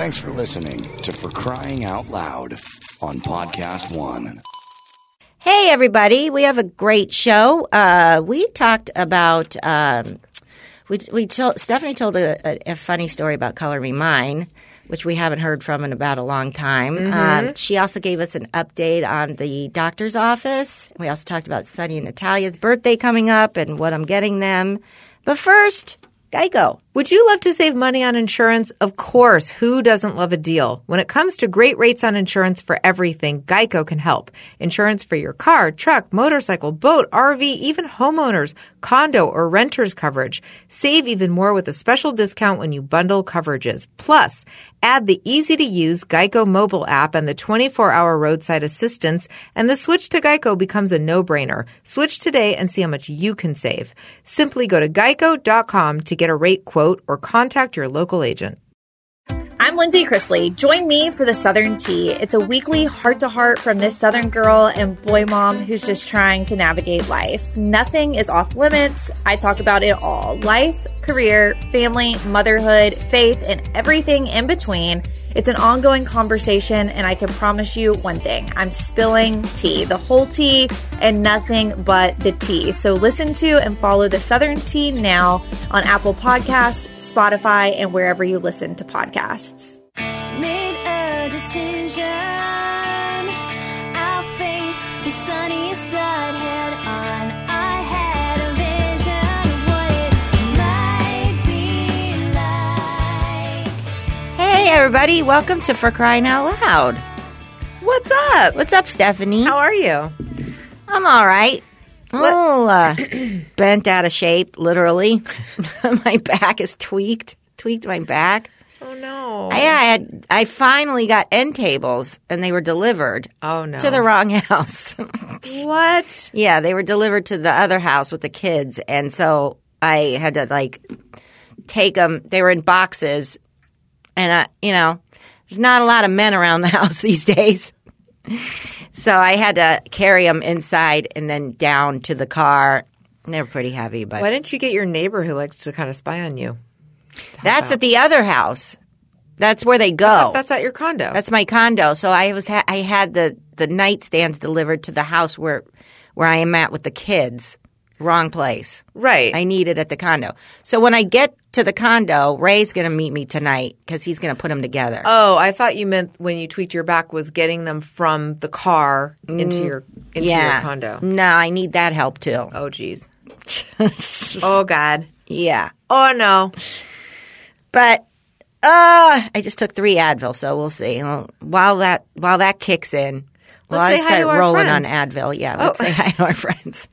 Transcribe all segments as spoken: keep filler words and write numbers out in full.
Thanks for listening to For Crying Out Loud on Podcast One. Hey, everybody. We have a great show. Uh, we talked about um, – we, we told, Stephanie told a, a, a funny story about Color Me Mine, which we haven't heard from in about a long time. Mm-hmm. Um, she also gave us an update on the doctor's office. We also talked about Sunny and Natalia's birthday coming up and what I'm getting them. But first, Geico. Would you love to save money on insurance? Of course. Who doesn't love a deal? When it comes to great rates on insurance for everything, Geico can help. Insurance for your car, truck, motorcycle, boat, R V, even homeowners, condo, or renters coverage. Save even more with a special discount when you bundle coverages. Plus, add the easy-to-use Geico mobile app and the twenty-four hour roadside assistance, and the switch to Geico becomes a no-brainer. Switch today and see how much you can save. Simply go to geico dot com to get a rate quote or contact your local agent. I'm Lindsay Chrisley. Join me for the Southern Tea. It's a weekly heart-to-heart from this Southern girl and boy mom who's just trying to navigate life. Nothing is off limits. I talk about it all. Life, career, family, motherhood, faith, and everything in between. It's an ongoing conversation, and I can promise you one thing. I'm spilling tea, the whole tea, and nothing but the tea. So listen to and follow the Southern Tea now on Apple Podcasts, Spotify, and wherever you listen to podcasts. Made a decision. I'll face the sunny side head on. I had a vision of what it might be like. Hey, everybody. Welcome to For Crying Out Loud. What's up? What's up, Stephanie? How are you? I'm all right. Oh, uh, bent out of shape, literally. My back is tweaked. Tweaked my back. Oh, no. I, I had. I finally got end tables, and they were delivered. Oh, no. To the wrong house. What? Yeah, they were delivered to the other house with the kids, and so I had to like take them. They were in boxes, and I, you know, there's not a lot of men around the house these days. So I had to carry them inside and then down to the car. They were pretty heavy, but Why didn't you get your neighbor who likes to kind of spy on you? that's at the other house. That's where they go. That's at your condo. That's my condo. So I was ha- I had the, the nightstands delivered to the house where where I am at with the kids. Wrong place. right. I need it at the condo. So when I get to the condo, Ray's going to meet me tonight because he's going to put them together. Oh, I thought you meant when you tweaked your back was getting them from the car into your into yeah. your condo. No, I need that help too. Oh, geez. Oh, God. Yeah. Oh, no. But uh, I just took three Advil, so we'll see. Well, While that while that kicks in, well, Let's I say just hi to start our rolling on friends. Advil. Yeah, let's Oh. say hi to our friends.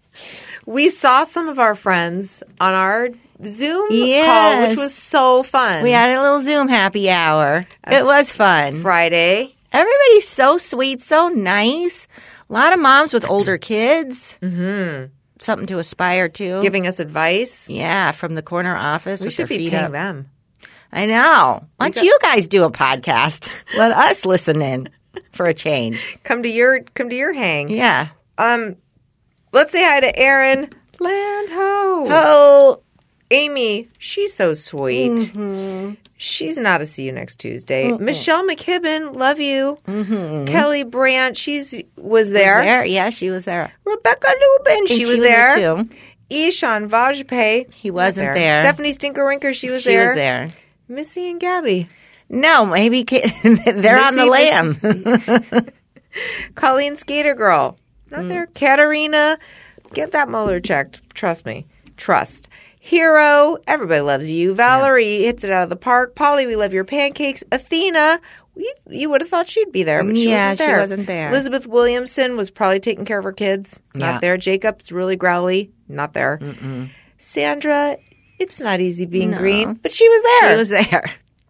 We saw some of our friends on our Zoom call, Yes. which was so fun. We had a little Zoom happy hour. It was fun. Friday. Everybody's so sweet, so nice. A lot of moms with older kids. Mm-hmm. Something to aspire to. Giving us advice. yeah, from the corner office We with should their be feet paying up. them. I know. Why don't got- you guys do a podcast? Let us listen in for a change. Come to your come to your hang. Yeah. Um, let's say hi to Erin Landho. Oh, Amy, she's so sweet. Mm-hmm. She's not a see you next Tuesday. Michelle McKibben, love you. Mm-hmm. Kelly Brandt, she's was there. was there? Yeah, she was there. Rebecca Lubin, And she, was, was there. there, too. Ishan Vajpayee, He wasn't not there. Stephanie Stinker-Winker, she was she there. was there. Missy and Gabby. No, maybe ca- they're on the Missy- lam. Colleen Skater Girl, not Mm. there. Katarina, get that molar checked. Trust me. Trust. Hero, everybody loves you. Valerie hits it out of the park. Polly, we love your pancakes. Athena, we, you would have thought she'd be there, but she Yeah, wasn't she there. wasn't there. Elizabeth Williamson was probably taking care of her kids. Not Yeah. there. Jacob's really growly. Not there. Mm-mm. Sandra, it's not easy being No. green, but she was there. She was there.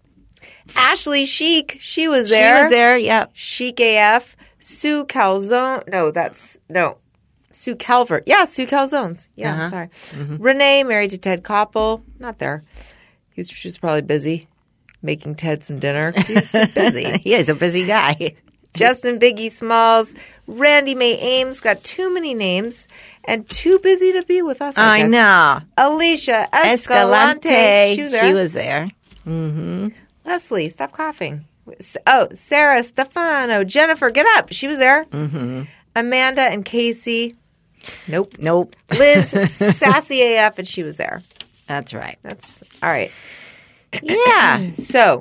Ashley Chic, she was there. She was there, yep. Chic A F. Sue Calzone. No, that's no. Sue Calvert. Yeah, Sue Calzones. Yeah, Uh-huh. sorry. Renee, married to Ted Koppel. Not there. He was, she was probably busy making Ted some dinner. 'cause He's busy. He is a busy guy. Justin Biggie Smalls. Randy Mae Ames. Got too many names and too busy to be with us. I guess. know. Alicia Escalante. Escalante. She was there. She was there. Mm-hmm. Leslie, stop coughing. Oh, Sarah, Stefano, Jennifer, get up. She was there. Mm-hmm. Amanda and Casey. Nope. Nope. Liz, sassy A F, and she was there. That's right. That's all right. Yeah. So,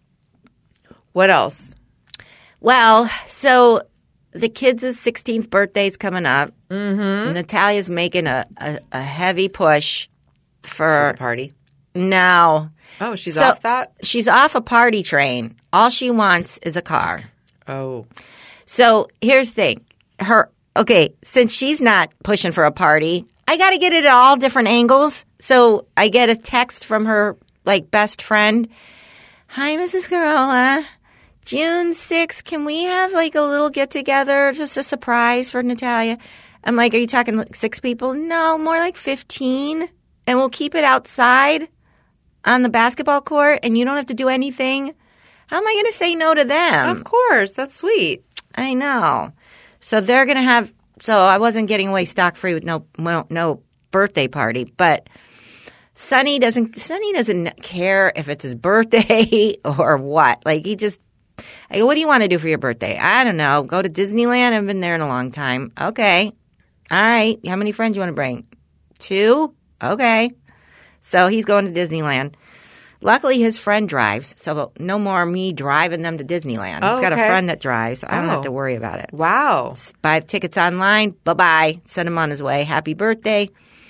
what else? Well, so the kids' sixteenth birthday's coming up. Mm-hmm. Natalia's making a, a, a heavy push for, For the party. No. Oh, she's So, off that? She's off a party train. All she wants is a car. Oh. So here's the thing. Her okay, since she's not pushing for a party, I got to get it at all different angles. So I get a text from her like best friend. Hi, Missus Carolla. June sixth, can we have like a little get together, just a surprise for Natalia? I'm like, are you talking like six people? No, more like fifteen. And we'll keep it outside on the basketball court and you don't have to do anything. How am I going to say no to them? Of course. That's sweet. I know. So they're going to have – so I wasn't getting away stock-free with no, no no birthday party. But Sonny doesn't – Sonny doesn't care if it's his birthday or what. Like he just – I go, what do you want to do for your birthday? I don't know. Go to Disneyland. I haven't been there in a long time. Okay. All right. How many friends do you want to bring? Two? Okay. So he's going to Disneyland. Luckily, his friend drives, so no more me driving them to Disneyland. Oh, He's got okay. a friend that drives, so I don't Oh. have to worry about it. Wow. Buy the tickets online. Bye-bye. Send him on his way. Happy birthday.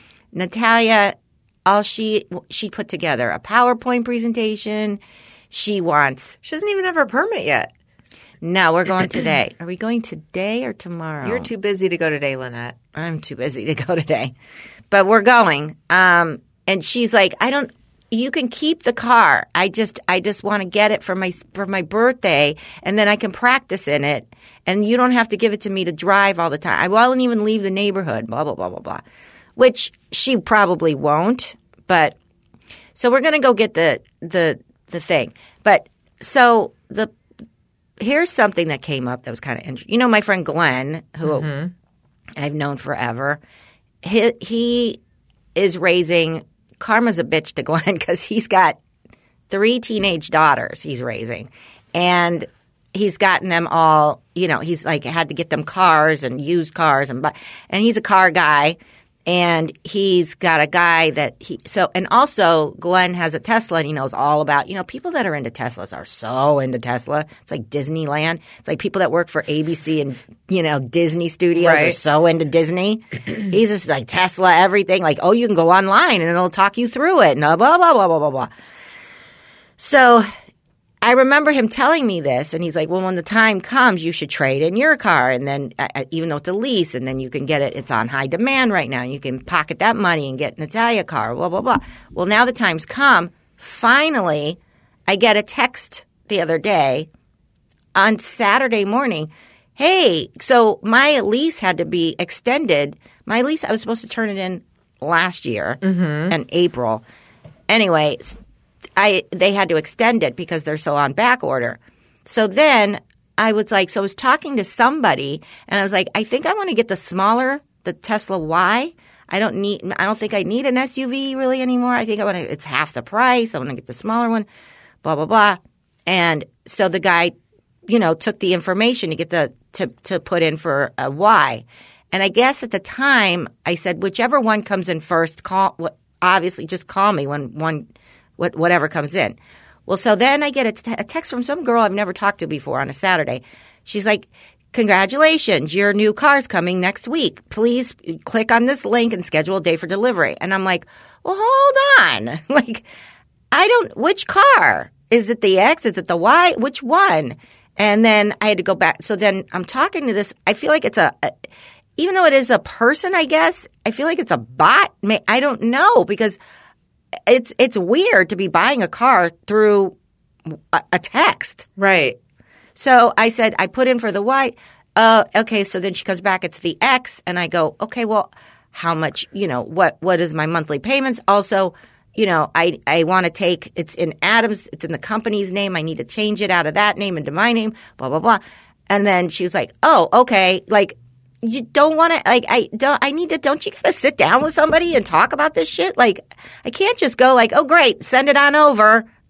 Natalia, all she she put together a PowerPoint presentation. She wants She doesn't even have her permit yet. – no, we're going today. Are we going today or tomorrow? You're too busy to go today, Lynette. I'm too busy to go today. But we're going. Um, and she's like, I don't – you can keep the car. I just I just want to get it for my for my birthday, and then I can practice in it. And you don't have to give it to me to drive all the time. I won't even leave the neighborhood, blah, blah, blah, blah, blah. Which she probably won't. But so we're going to go get the the the thing. But so the here's something that came up that was kind of interesting. You know my friend Glenn, who mm-hmm. I've known forever. He, he is raising – Karma's a bitch to Glenn because he's got three teenage daughters he's raising. And he's gotten them all – you know, he's like had to get them cars and used cars. And and he's a car guy. And he's got a guy that he – so – and also Glenn has a Tesla and he knows all about – you know, people that are into Teslas are so into Tesla. It's like Disneyland. It's like people that work for A B C and, you know, Disney Studios Right. are so into Disney. He's just like Tesla, everything. Like, oh, you can go online and it'll talk you through it and blah, blah, blah, blah, blah, blah. So – I remember him telling me this, and he's like, well, when the time comes, you should trade in your car, and then uh, even though it's a lease, and then you can get it. It's on high demand right now. You can pocket that money and get Natalia a car, blah, blah, blah. Well, now the time's come. Finally, I get a text the other day on Saturday morning. Hey, so my lease had to be extended. My lease, I was supposed to turn it in last year Mm-hmm. in April. Anyway, I they had to extend it because they're so on back order. So then I was like, so I was talking to somebody and I was like, I think I want to get the smaller, the Tesla Y. I don't need, I don't think I need an S U V really anymore. I think I want to, it's half the price. I want to get the smaller one, blah, blah, blah. And so the guy, you know, took the information to get the, to, to put in for a Y. And I guess at the time I said, whichever one comes in first, call, obviously just call me when one, whatever comes in. Well, so then I get a, t- a text from some girl I've never talked to before on a Saturday. She's like, congratulations, your new car's coming next week. Please click on this link and schedule a day for delivery. And I'm like, well, hold on. Like, I don't – which car? Is it the X? Is it the Y? Which one? And then I had to go back. So then I'm talking to this – I feel like it's a, a – even though it is a person, I guess, I feel like it's a bot. I don't know because – It's it's weird to be buying a car through a, a text. Right. So I said, I put in for the Y. Uh, okay, so then she comes back, it's the X. And I go, okay, well, how much, you know, what what is my monthly payments? Also, you know, I, I want to take – it's in Adams. It's in the company's name. I need to change it out of that name into my name, blah, blah, blah. And then she was like, oh, okay, like – you don't want to like I don't I need to don't you gotta sit down with somebody and talk about this shit? Like I can't just go like, oh great, send it on over.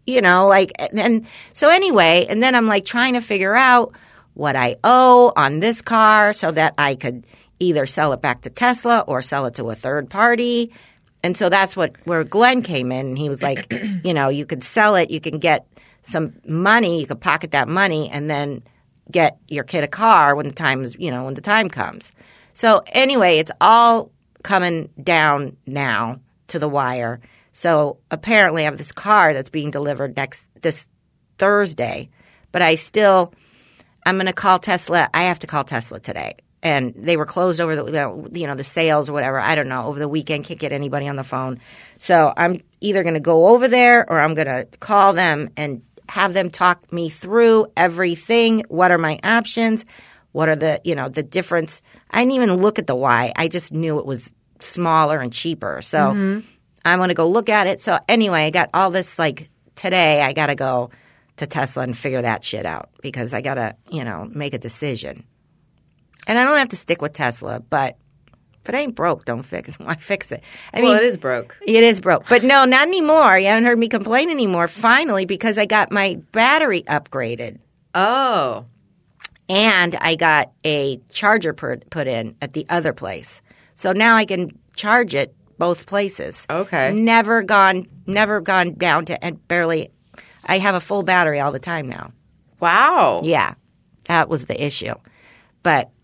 you know, like, and, and so anyway, and then I'm like trying to figure out what I owe on this car so that I could either sell it back to Tesla or sell it to a third party. And so that's what where Glenn came in, and he was like, you know, you could sell it, you can get some money, you could pocket that money, and then get your kid a car when the time is, you know, when the time comes. So anyway, it's all coming down now to the wire. So apparently, I have this car that's being delivered next this Thursday, but I still I'm going to call Tesla. I have to call Tesla today. And they were closed over the, you know, the sales or whatever. I don't know. Over the weekend, can't get anybody on the phone. So I'm either going to go over there or I'm going to call them and have them talk me through everything. What are my options? What are the, you know, the difference? I didn't even look at the Y. I just knew it was smaller and cheaper. So mm-hmm. I'm going to go look at it. So anyway, I got all this like today. I got to go to Tesla and figure that shit out because I got to, you know, make a decision. And I don't have to stick with Tesla, but if it ain't broke, don't fix it. Why fix it? I well, mean, it is broke. It is broke. But no, not anymore. You haven't heard me complain anymore, finally, because I got my battery upgraded. Oh. And I got a charger put, put in at the other place. So now I can charge it both places. Okay. Never gone, never gone down to and barely – I have a full battery all the time now. Wow. Yeah. That was the issue. But –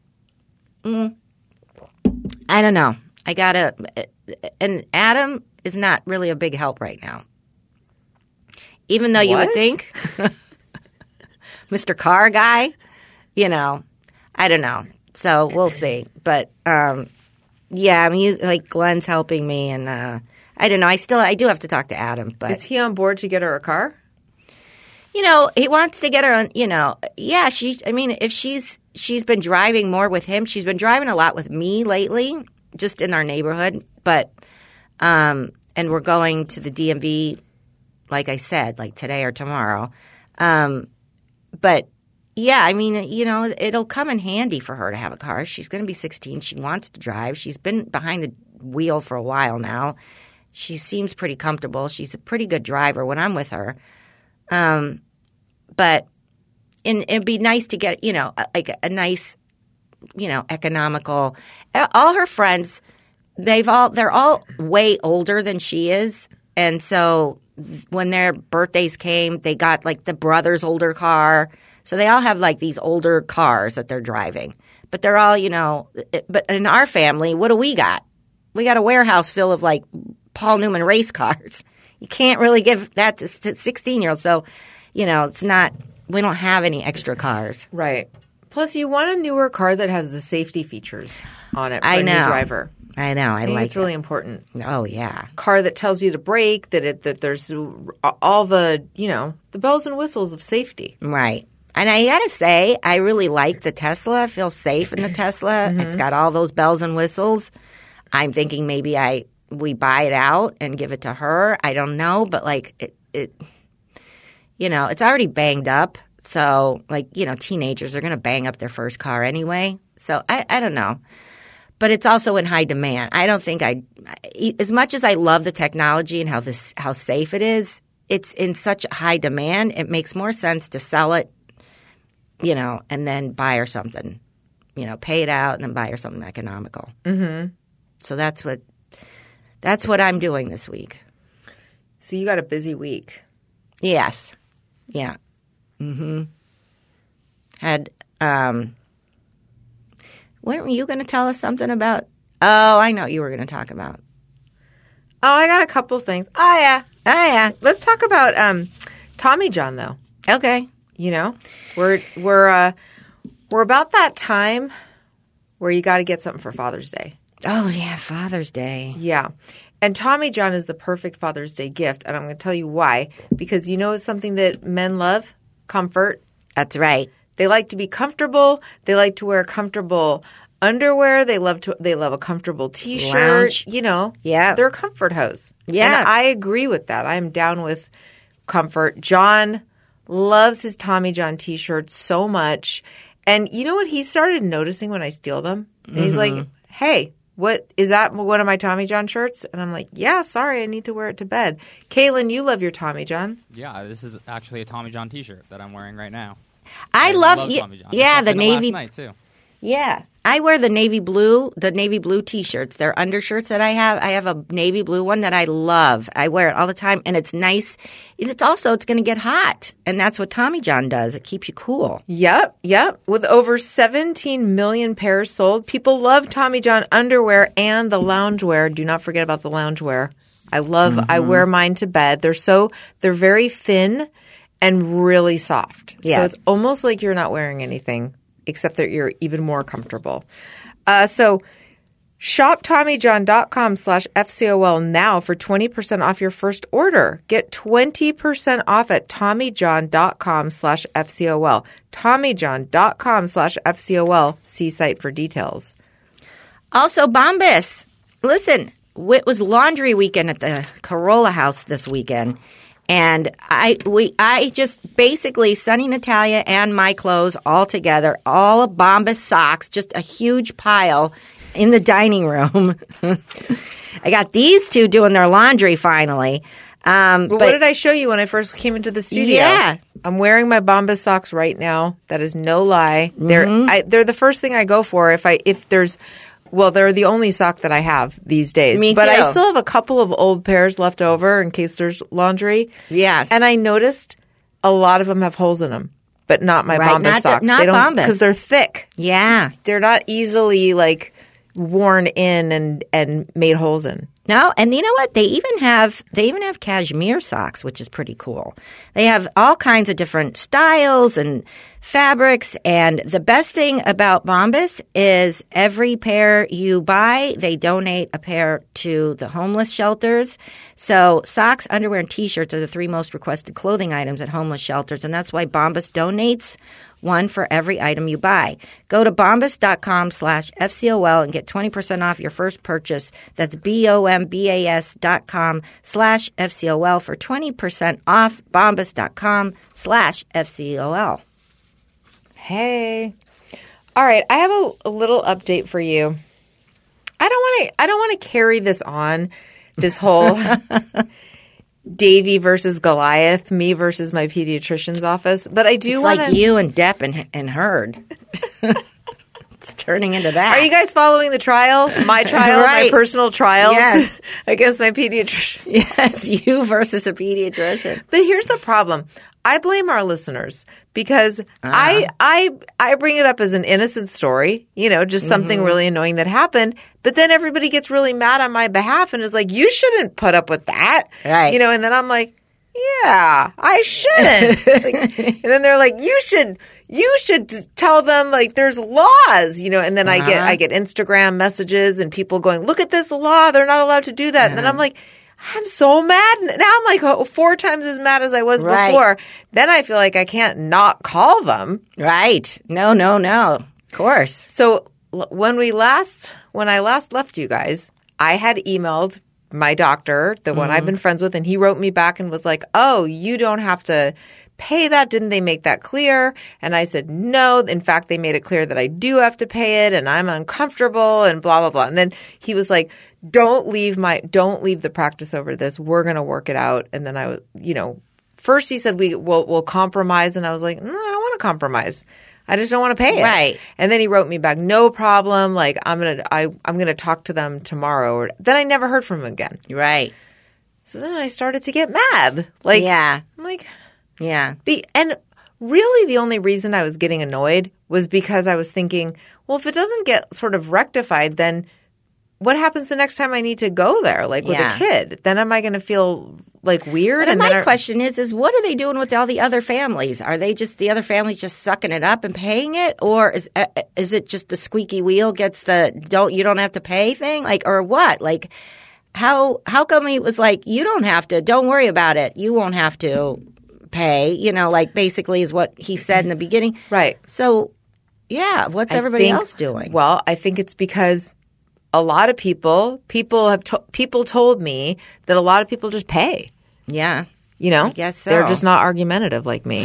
Mm, I don't know. I gotta, and Adam is not really a big help right now. Even though you What? would think, Mister Car Guy, you know, I don't know. So we'll see. But um, yeah, I mean, you, like Glenn's helping me, and uh, I don't know. I still, I do have to talk to Adam. But is he on board to get her a car? You know, he wants to get her on. You know, yeah. She, I mean, if she's. She's been driving more with him. She's been driving a lot with me lately, just in our neighborhood. But um, and we're going to the D M V, like I said, like today or tomorrow. Um, but yeah, I mean, you know, it'll come in handy for her to have a car. She's going to be sixteen. She wants to drive. She's been behind the wheel for a while now. She seems pretty comfortable. She's a pretty good driver when I'm with her. Um, but. And it'd be nice to get, you know, like a nice, you know, economical. All her friends, they've all they're all way older than she is, and so when their birthdays came, they got like the brother's older car. So they all have like these older cars that they're driving, but they're all, you know. But in our family, what do we got? We got a warehouse full of like Paul Newman race cars. You can't really give that to sixteen-year-olds. So, you know, it's not. We don't have any extra cars. Right. Plus, you want a newer car that has the safety features on it for I a know. new driver. I know. I, I think like it's really it. important. Oh, yeah. Car that tells you to brake, that it that there's all the, you know, the bells and whistles of safety. Right. And I got to say, I really like the Tesla. I feel safe in the Tesla. Mm-hmm. It's got all those bells and whistles. I'm thinking maybe I we buy it out and give it to her. I don't know. But, like, it, it you know, it's already banged up. So, like, you know, teenagers are going to bang up their first car anyway. So, I, I don't know. But it's also in high demand. I don't think I – as much as I love the technology and how this how safe it is, it's in such high demand, it makes more sense to sell it, you know, and then buy her something. You know, pay it out and then buy her something economical. Mm-hmm. So that's what that's what I'm doing this week. So you got a busy week. Yes. Yeah. Mm-hmm. Had um, weren't you going to tell us something about? Oh, I know what you were going to talk about. Oh, I got a couple things. Oh yeah, Oh yeah. let's talk about um, Tommy John though. Okay. You know, we're we're uh, we're about that time where you got to get something for Father's Day. Oh yeah, Father's Day. Yeah. And Tommy John is the perfect Father's Day gift, and I'm going to tell you why. Because you know it's something that men love? Comfort. That's right. They like to be comfortable. They like to wear comfortable underwear. They love to. They love a comfortable T-shirt. Lounge. You know, Yeah. they're a comfort hose. Yeah. and I agree with that. I'm down with comfort. John loves his Tommy John T-shirts so much, and you know what he started noticing when I steal them? And he's like, "Hey, what is that one of my Tommy John shirts? And I'm like, yeah, sorry, I need to wear it to bed. Kaylin, you love your Tommy John. Yeah, this is actually a Tommy John T-shirt that I'm wearing right now. I, I love, love y- Tommy John. yeah, I the slept in it navy. last night too. Yeah, I wear the navy blue, the navy blue T-shirts. They're undershirts that I have. I have a navy blue one that I love. I wear it all the time, and it's nice. And it's also it's going to get hot, and that's what Tommy John does. It keeps you cool. Yep, yep. With over seventeen million pairs sold, people love Tommy John underwear and the loungewear. Do not forget about the loungewear. I love. Mm-hmm. I wear mine to bed. They're so they're very thin and really soft. Yeah. So it's almost like you're not wearing anything, except that you're even more comfortable. Uh, so shop TommyJohn.com slash FCOL now for twenty percent off your first order. Get twenty percent off at TommyJohn.com slash FCOL. TommyJohn.com slash FCOL. See site for details. Also, Bombas. Listen, it was laundry weekend at the Corolla house this weekend. And I we I just basically Sunny Natalia and my clothes all together, all Bombas socks, just a huge pile in the dining room. I got these two doing their laundry finally. Um, well, but, what did I show you when I first came into the studio? Yeah. I'm wearing my Bombas socks right now. That is no lie. Mm-hmm. They're I, they're the first thing I go for if I if there's Well, they're the only sock that I have these days. Me but too. I still have a couple of old pairs left over in case there's laundry. Yes. And I noticed a lot of them have holes in them, but not my Right, Bombas not the- socks. not they don't, Bombas. because they're thick. yeah. They're not easily like worn in and, and made holes in. No, and you know what? They even have they even have cashmere socks, which is pretty cool. They have all kinds of different styles and fabrics, and the best thing about Bombas is every pair you buy, they donate a pair to the homeless shelters. So socks, underwear, and T-shirts are the three most requested clothing items at homeless shelters, and that's why Bombas donates one for every item you buy. Go to bombas.com slash FCOL and get twenty percent off your first purchase. That's B-O-M-B-A-S dot com slash FCOL for twenty percent off. Bombas.com slash FCOL. Hey. All right, I have a, a little update for you. I don't want to I don't want to carry this on, this whole Davy versus Goliath, me versus my pediatrician's office, but I do It's want like you and Depp and, and Heard. It's turning into that. Are you guys following the trial? My trial, my Right. personal trials Yes. against my pediatrician. Yes, you versus a pediatrician. But here's the problem. I blame our listeners because Uh-huh. I I I bring it up as an innocent story, you know, just something Mm-hmm. really annoying that happened. But then everybody gets really mad on my behalf and is like, "You shouldn't put up with that," Right. You know. And then I'm like, "Yeah, I shouldn't." Like, and then they're like, "You should." You should just tell them like there's laws, you know, and then I get Uh-huh. I get Instagram messages and people going, "Look at this law, they're not allowed to do that." And then I'm like, I'm so mad. Now I'm like oh, four times as mad as I was Right. before. Then I feel like I can't not call them. Right. No, no, no. Of course. So l- when we last, when I last left you guys, I had emailed my doctor, the one I've been friends with, and he wrote me back and was like, "Oh, you don't have to pay that. Didn't they make that clear?" And I said, "No. In fact, they made it clear that I do have to pay it and I'm uncomfortable and blah, blah, blah." And then he was like, don't leave my, don't leave the practice over this. We're going to work it out. And then I was, you know, first he said, we will, we'll compromise. And I was like, no, I don't want to compromise. I just don't want to pay it. Right. And then he wrote me back, no problem. Like I'm going to, I, I'm going to talk to them tomorrow. Or, then I never heard from him again. Right. So then I started to get mad. Like, Yeah. I'm like, Yeah. the, and really the only reason I was getting annoyed was because I was thinking, well, if it doesn't get sort of rectified, then what happens the next time I need to go there, like with Yeah. a kid? Then am I going to feel like weird? And then my I- question is, is what are they doing with all the other families? Are they just the other families just sucking it up and paying it, or is uh, is it just the squeaky wheel gets the don't you don't have to pay thing, like, or what? Like, how how come he was like, you don't have to, don't worry about it, you won't have to pay, you know, like basically is what he said in the beginning, Right. So, yeah, what's I everybody think- else doing? Well, I think it's because a lot of people, people have to, people told me that a lot of people just pay. Yeah, You know, I guess so. They're just not argumentative like me.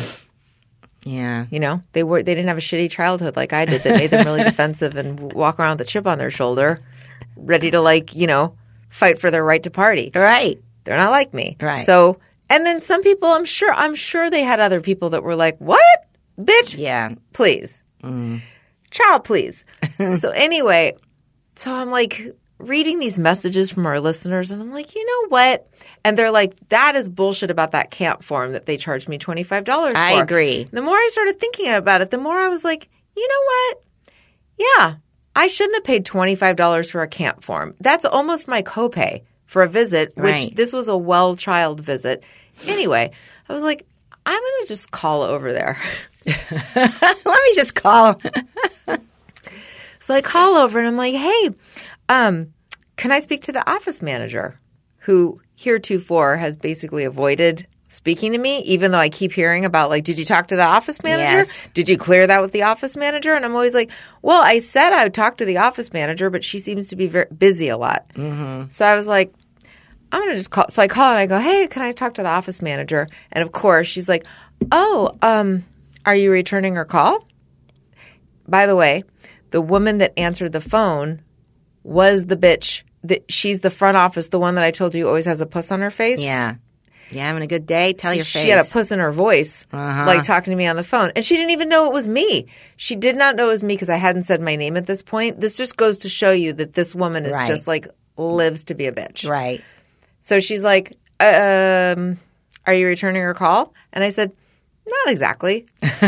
yeah. You know, they were they didn't have a shitty childhood like I did that made them really defensive and walk around with a chip on their shoulder. ready to like, you know, fight for their right to party. Right. They're not like me. Right. So, and then some people, I'm sure, I'm sure they had other people that were like, what? Bitch. Yeah. Please. Mm. Child, please. So anyway, so I'm like reading these messages from our listeners and I'm like, you know what? And they're like, that is bullshit about that camp form that they charged me twenty-five dollars for. I agree. The more I started thinking about it, the more I was like, you know what? Yeah, I shouldn't have paid twenty-five dollars for a camp form. That's almost my copay for a visit, which Right. this was a well child visit. Anyway, I was like, I'm going to just call over there. Let me just call him. So I call over and I'm like, hey, um, can I speak to the office manager who heretofore has basically avoided speaking to me, even though I keep hearing about like, did you talk to the office manager? Yes. Did you clear that with the office manager? And I'm always like, well, I said I would talk to the office manager, but she seems to be very busy a lot. Mm-hmm. So I was like, I'm going to just call. So I call and I go, hey, can I talk to the office manager? And of course, she's like, oh, um, are you returning her call? By the way, the woman that answered the phone was the bitch. That she's the front office, the one that I told you always has a puss on her face. Yeah. You having a good day? Tell your She face. had a puss in her voice, Uh-huh. like talking to me on the phone. And she didn't even know it was me. She did not know it was me because I hadn't said my name at this point. This just goes to show you that this woman is Right. just like lives to be a bitch. Right. So she's like, um, are you returning her call? And I said, not exactly.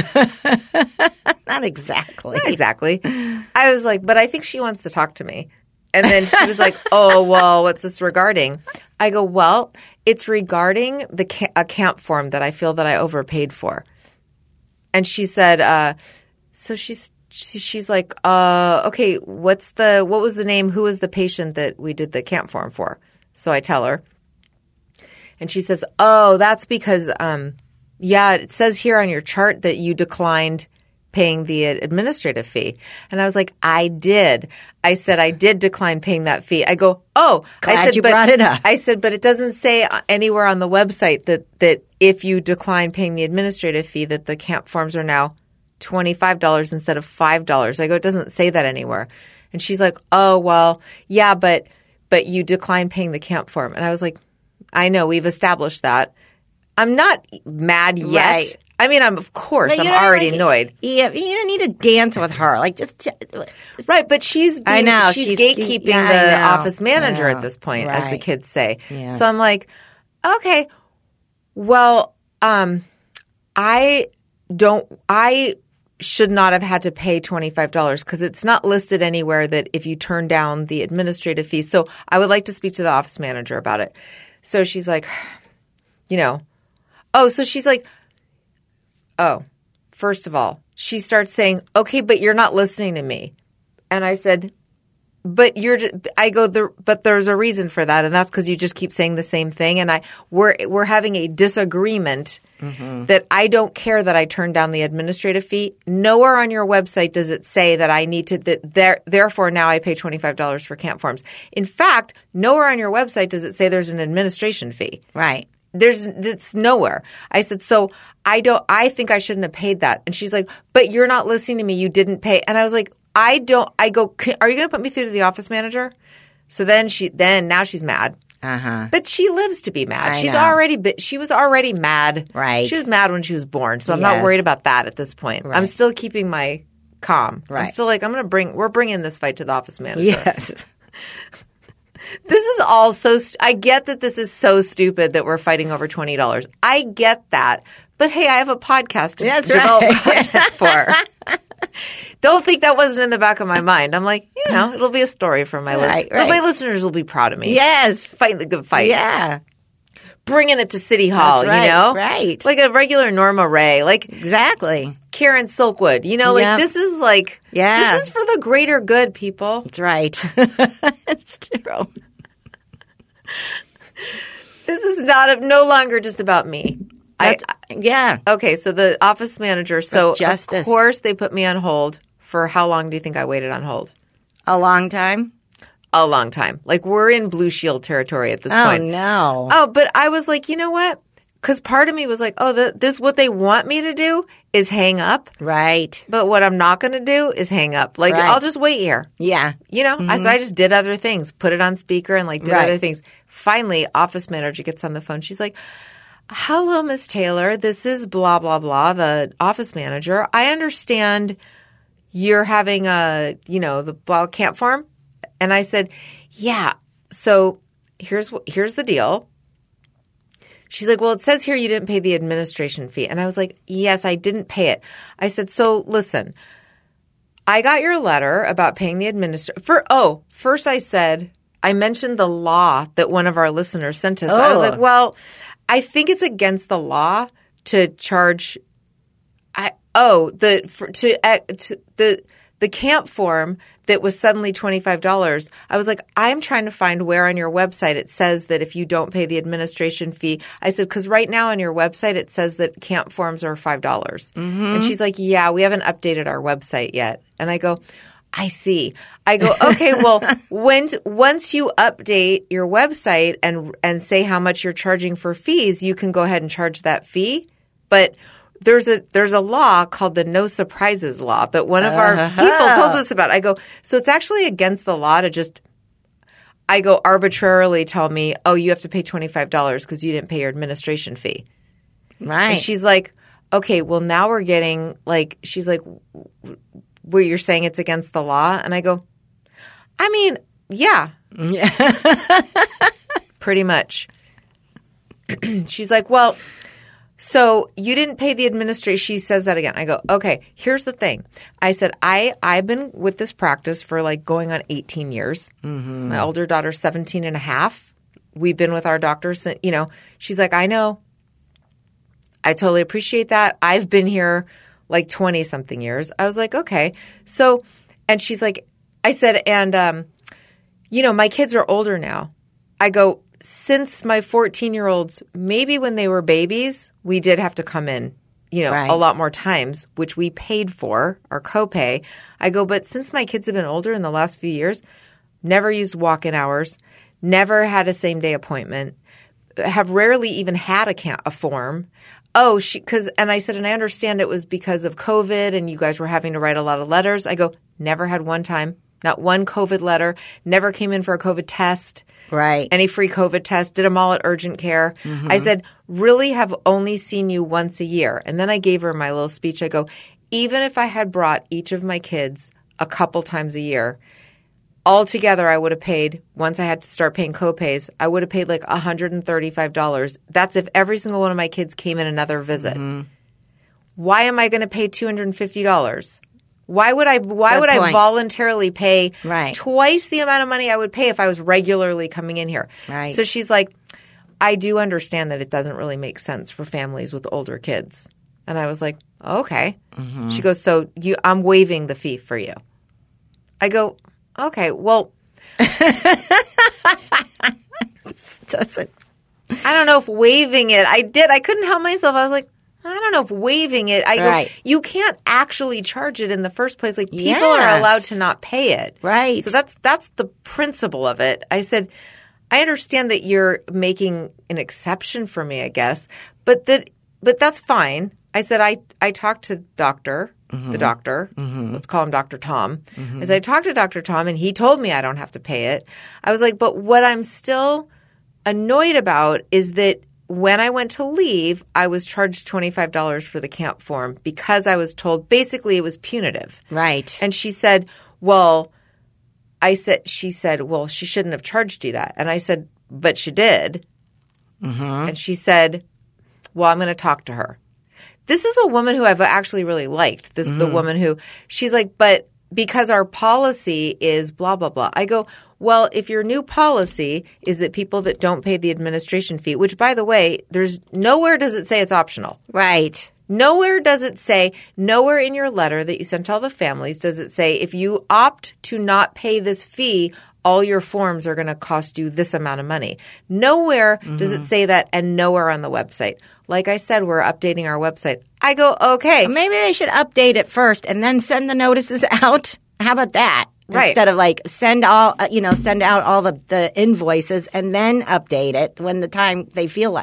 Not exactly. Not exactly. I was like, but I think she wants to talk to me. And then she was like, oh, well, what's this regarding? I go, well, it's regarding the ca- a camp form that I feel that I overpaid for. And she said, uh, so she's she, she's like, uh, okay, what's the what was the name? Who was the patient that we did the camp form for? So I tell her. And she says, oh, that's because, um, yeah, it says here on your chart that you declined paying the administrative fee. And I was like, I did. I said, I did decline paying that fee. I go, oh, Glad I said, you but, brought it up. I said, but it doesn't say anywhere on the website that, that if you decline paying the administrative fee, that the camp forms are now twenty-five dollars instead of five dollars. I go, it doesn't say that anywhere. And she's like, oh, well, yeah, but, but you decline paying the camp form. And I was like, I know, we've established that. I'm not mad yet. Right. I mean, I'm of course, But I'm you don't, already like, annoyed. Yeah, you don't need to dance with her. Like, just Right, but she's being, I know, she's, she's- gatekeeping yeah, I the know. office manager I at know. this point, as the Right. kids say. Yeah. So I'm like, okay, well, um, I don't, I should not have had to pay twenty-five dollars because it's not listed anywhere that if you turn down the administrative fee. So I would like to speak to the office manager about it. So she's like, you know, oh, so she's like, oh, first of all, she starts saying, okay, but you're not listening to me. And I said, but you're just, I go, there, but there's a reason for that. And that's because you just keep saying the same thing. And I, we're, we're having a disagreement mm-hmm. that I don't care that I turned down the administrative fee. Nowhere on your website does it say that I need to, that there, therefore now I pay twenty-five dollars for camp forms. In fact, nowhere on your website does it say there's an administration fee. right. There's it's nowhere. I said, so I don't I think I shouldn't have paid that. And she's like, but you're not listening to me. You didn't pay. And I was like, I don't I go, are you going to put me through to the office manager? So then she then now she's mad. Uh-huh. But she lives to be mad. I She's know. already bi- she was already mad. Right. She was mad when she was born. So I'm not Yes. worried about that at this point. I'm Right. still keeping my calm. I'm Right. still like I'm going to bring we're bringing this fight to the office manager. Yes. This is all so st- – I get that this is so stupid that we're fighting over twenty dollars. I get that. But, hey, I have a podcast to That's develop right. content for. Don't think that wasn't in the back of my mind. I'm like, you know, it'll be a story for my Right, listeners. right. My listeners will be proud of me. Yes. Fighting the good fight. Yeah. Bringing it to City Hall, That's right, you know? right. Like a regular Norma Ray. Like Exactly. Karen Silkwood. You know, like Yep. this is like – Yeah. this is for the greater good, people. That's right. It's true. This is not a, no longer just about me. I, That's, yeah. Okay, so the office manager. So justice. of course they put me on hold. For how long do you think I waited on hold? A long time? A long time. Like we're in Blue Shield territory at this Oh, point. no. Oh, but I was like, you know what? because part of me was like, oh, the, this what they want me to do is hang up. Right. But what I'm not going to do is hang up. Like, Right. I'll just wait here. Yeah. You know? I, so I just did other things, put it on speaker and like did Right. other things. Finally, office manager gets on the phone. She's like, hello, Miss Taylor. This is blah, blah, blah, the office manager. I understand you're having a, you know, the blah camp farm. And I said, yeah. So here's wh- here's the deal. She's like, well, it says here you didn't pay the administration fee. And I was like, yes, I didn't pay it. I said, so listen, I got your letter about paying the administration. For oh, first I said, I mentioned the law that one of our listeners sent us. I was Oh. like, well, I think it's against the law to charge. I oh the for, to, uh, to the the camp form that was suddenly twenty-five dollars. I was like, I'm trying to find where on your website it says that if you don't pay the administration fee. I said, because right now on your website it says that camp forms are five dollars. Mm-hmm. And she's like, yeah, we haven't updated our website yet. And I go, I see. I go, okay, well, when once you update your website and and say how much you're charging for fees, you can go ahead and charge that fee. But there's a there's a law called the No Surprises Law that one of our Uh-huh. people told us about. I go, so it's actually against the law to just, I go, arbitrarily tell me, oh, you have to pay twenty-five dollars because you didn't pay your administration fee. Right. And she's like, okay, well, now we're getting like, she's like, where you're saying it's against the law? And I go, I mean, yeah. Pretty much. She's like, well, so you didn't pay the administration. She says that again. I go, okay, here's the thing. I said, I, I've been with this practice for like going on eighteen years. Mm-hmm. My older daughter's seventeen and a half. We've been with our doctor since, you know, she's like, I know. I totally appreciate that. I've been here like twenty something years. I was like, okay. So, and she's like, I said, and, um, you know, my kids are older now. I go, since my fourteen year olds, maybe when they were babies, we did have to come in, you know, Right. a lot more times, which we paid for our copay. I go, but since my kids have been older in the last few years, never used walk-in hours, never had a same day appointment, have rarely even had a, ca- a form. Oh, she, cause, and I said, and I understand it was because of COVID and you guys were having to write a lot of letters. I go, never had one time, not one COVID letter, never came in for a COVID test. Right. Any free COVID test, did them all at urgent care. Mm-hmm. I said, really have only seen you once a year. And then I gave her my little speech. I go, even if I had brought each of my kids a couple times a year, altogether I would have paid, once I had to start paying copays, I would have paid like one hundred thirty-five dollars. That's if every single one of my kids came in another visit. Mm-hmm. Why am I going to pay two hundred fifty dollars? Why would I why Good would point. I voluntarily pay Right. twice the amount of money I would pay if I was regularly coming in here? Right. So she's like, I do understand that it doesn't really make sense for families with older kids. And I was like, okay. Mm-hmm. She goes, so you I'm waiving the fee for you. I go, okay, well Doesn't. I don't know if waiving it. I did. I couldn't help myself. I was like, I don't know if waiving it. I Right. go, you can't actually charge it in the first place. Like people Yes. are allowed to not pay it. Right. So that's that's the principle of it. I said, I understand that you're making an exception for me, I guess, but that but that's fine. I said I I talked to doctor, mm-hmm. the doctor. Mm-hmm. Let's call him Doctor Tom. Mm-hmm. I said I talked to Doctor Tom and he told me I don't have to pay it. I was like, but what I'm still annoyed about is that when I went to leave, I was charged twenty-five dollars for the camp form because I was told basically it was punitive. Right. And she said, well, I said, she said, well, she shouldn't have charged you that. And I said, but she did. Mm-hmm. And she said, well, I'm going to talk to her. This is a woman who I've actually really liked. This mm-hmm. the woman who she's like, but because our policy is blah, blah, blah. I go, well, if your new policy is that people that don't pay the administration fee, which, by the way, there's nowhere does it say it's optional. Right. Nowhere does it say, nowhere in your letter that you sent to all the families does it say if you opt to not pay this fee, all your forms are going to cost you this amount of money. Nowhere mm-hmm. does it say that, and nowhere on the website. Like I said, we're updating our website. I go, okay. Maybe they should update it first and then send the notices out. How about that? Right. Instead of like send all, uh, you know, send out all the, the invoices and then update it when the time they feel like.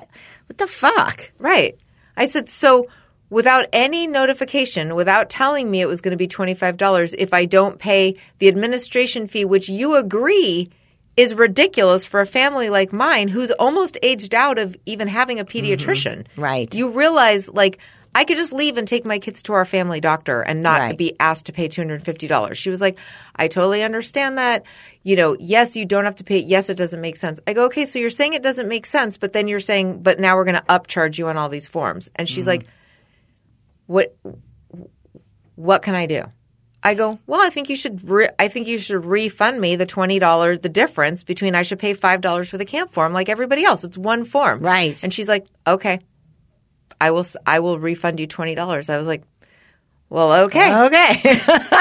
What the fuck? Right. I said, so without any notification, without telling me it was going to be twenty-five dollars, if I don't pay the administration fee, which you agree is ridiculous for a family like mine who's almost aged out of even having a pediatrician. Mm-hmm. Right. You realize, like, I could just leave and take my kids to our family doctor and not Right. be asked to pay two hundred fifty dollars. She was like, I totally understand that. You know, yes, you don't have to pay. Yes, it doesn't make sense. I go, okay, so you're saying it doesn't make sense, but then you're saying, but now we're going to upcharge you on all these forms. And she's Mm-hmm. like, what, what can I do? I go, well, I think you should, re- I think you should refund me the twenty dollars, the difference between I should pay five dollars for the camp form like everybody else. It's one form. Right. And she's like, okay. I will I will refund you twenty dollars. I was like, well, okay. Okay.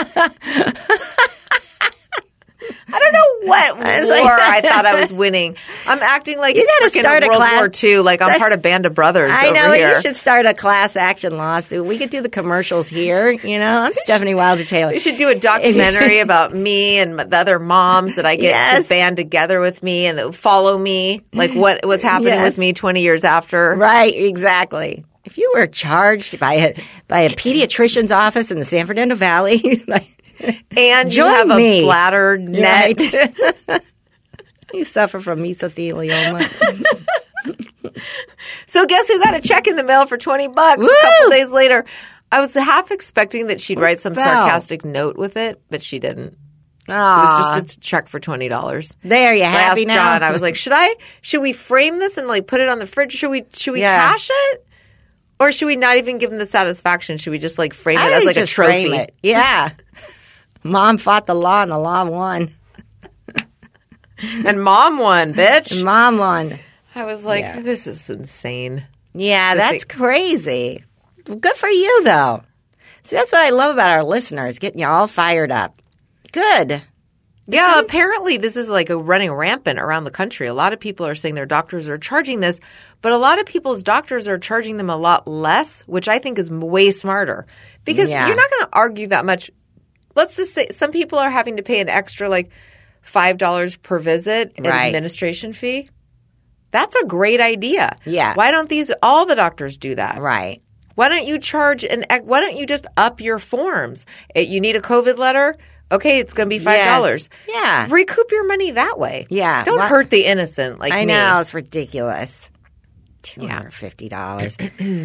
I don't know what war I I, was like- thought I was winning. I'm acting like You it's gotta freaking start a World class- War Two, like I'm part of Band of Brothers I over know. here. You should start a class action lawsuit. We could do the commercials here. You know, I'm Stephanie Wilder Taylor. We should do a documentary about me and the other moms that I get Yes. to band together with me and that follow me, like what what's happening Yes. with me twenty years after. Right, exactly. If you were charged by a by a pediatrician's office in the San Fernando Valley, like, And you Join have a me. bladder net. right. You suffer from mesothelioma. So guess who got a check in the mail for twenty bucks Woo! a couple days later? I was half expecting that she'd write some spell? sarcastic note with it, but she didn't. It Aw, was just a check for twenty dollars. there you So I happy asked now. John, I was like, should I should we frame this and like put it on the fridge? Should we should we Yeah. cash it? Or should we not even give him the satisfaction? Should we just like frame I it as think like a just frame trophy? it. Yeah. Mom fought the law and the law won. And mom won, bitch. Mom won. I was like, Yeah. this is insane. Yeah, The that's thing- crazy. Good for you, though. See, that's what I love about our listeners, getting you all fired up. Good. Yeah, apparently this is like a running rampant around the country. A lot of people are saying their doctors are charging this, but a lot of people's doctors are charging them a lot less, which I think is m- way smarter. Because Yeah. you're not going to argue that much. Let's just say some people are having to pay an extra like five dollars per visit in Right. administration fee. That's a great idea. Yeah. Why don't these all the doctors do that? Right. Why don't you charge an ec- why don't you just up your forms? It, you need a COVID letter? Okay, it's going to be five dollars. Yes. Yeah. Recoup your money that way. Yeah. Don't What- hurt the innocent like I me. know, it's ridiculous. two hundred fifty dollars.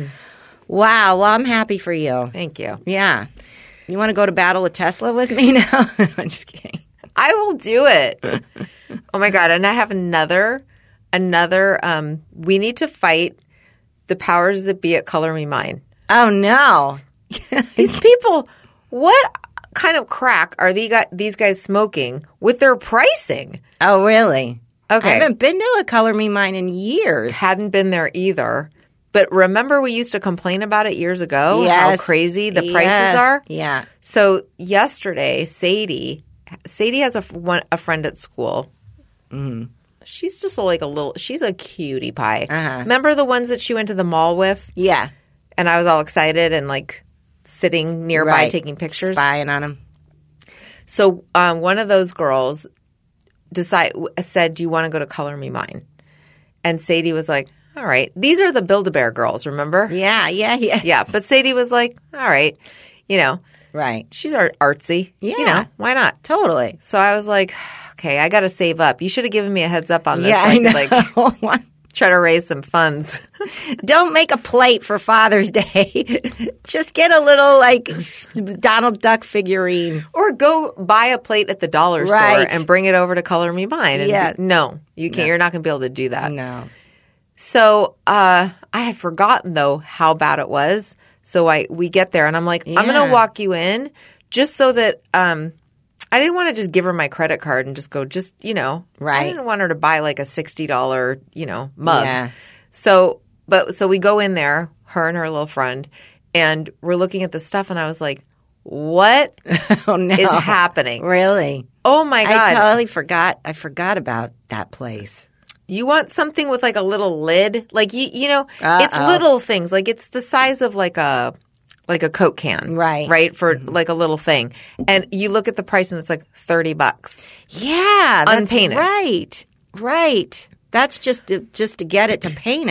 Wow. Well, I'm happy for you. Thank you. Yeah. You want to go to battle with Tesla with me now? I'm just kidding. I will do it. Oh my god, and I have another another um we need to fight the powers that be at Color Me Mine. Oh, no. These people, what kind of crack are these guys, these guys smoking with their pricing? Oh, really? Okay. I haven't been to a Color Me Mine in years. Hadn't been there either. But remember we used to complain about it years ago? How Yes. crazy the Yeah. prices are? Yeah. So yesterday, Sadie, Sadie has a, f- one, a friend at school. Mm. She's just like a little, she's a cutie pie. Uh-huh. Remember the ones that she went to the mall with? Yeah. And I was all excited and like sitting nearby Right. taking pictures. Spying on him. So um, one of those girls decide, said, do you want to go to Color Me Mine? And Sadie was like, all right. These are the Build-A-Bear girls, remember? Yeah, yeah, yeah. Yeah. But Sadie was like, all right. You know, Right. she's art- artsy. You Yeah. know, why not? Totally. So I was like, okay, I got to save up. You should have given me a heads up on this. Yeah, so I could, know. like try to raise some funds. Don't make a plate for Father's Day. Just get a little, like, Donald Duck figurine. Or go buy a plate at the dollar store Right. and bring it over to Color Me Mine. And Yeah. do- no, you can't. You're not going to be able to do that. No. So uh, I had forgotten though how bad it was. So I we get there and I'm like, I'm going Yeah. to walk you in just so that um, I didn't want to just give her my credit card and just go, just you know, I Right. didn't want her to buy like a sixty dollars you know mug. Yeah. So but so we go in there, her and her little friend, and we're looking at the stuff, and I was like, what Oh, no. is happening? Really? Oh my god! I totally forgot. I forgot about that place. You want something with like a little lid, like you you know, it's Uh-oh. little things, like it's the size of like a like a Coke can, Right. Right for like a little thing, and you look at the price and it's like thirty bucks. Yeah. That's Unpainted. Right. Right. That's just to, just to get it to paint it.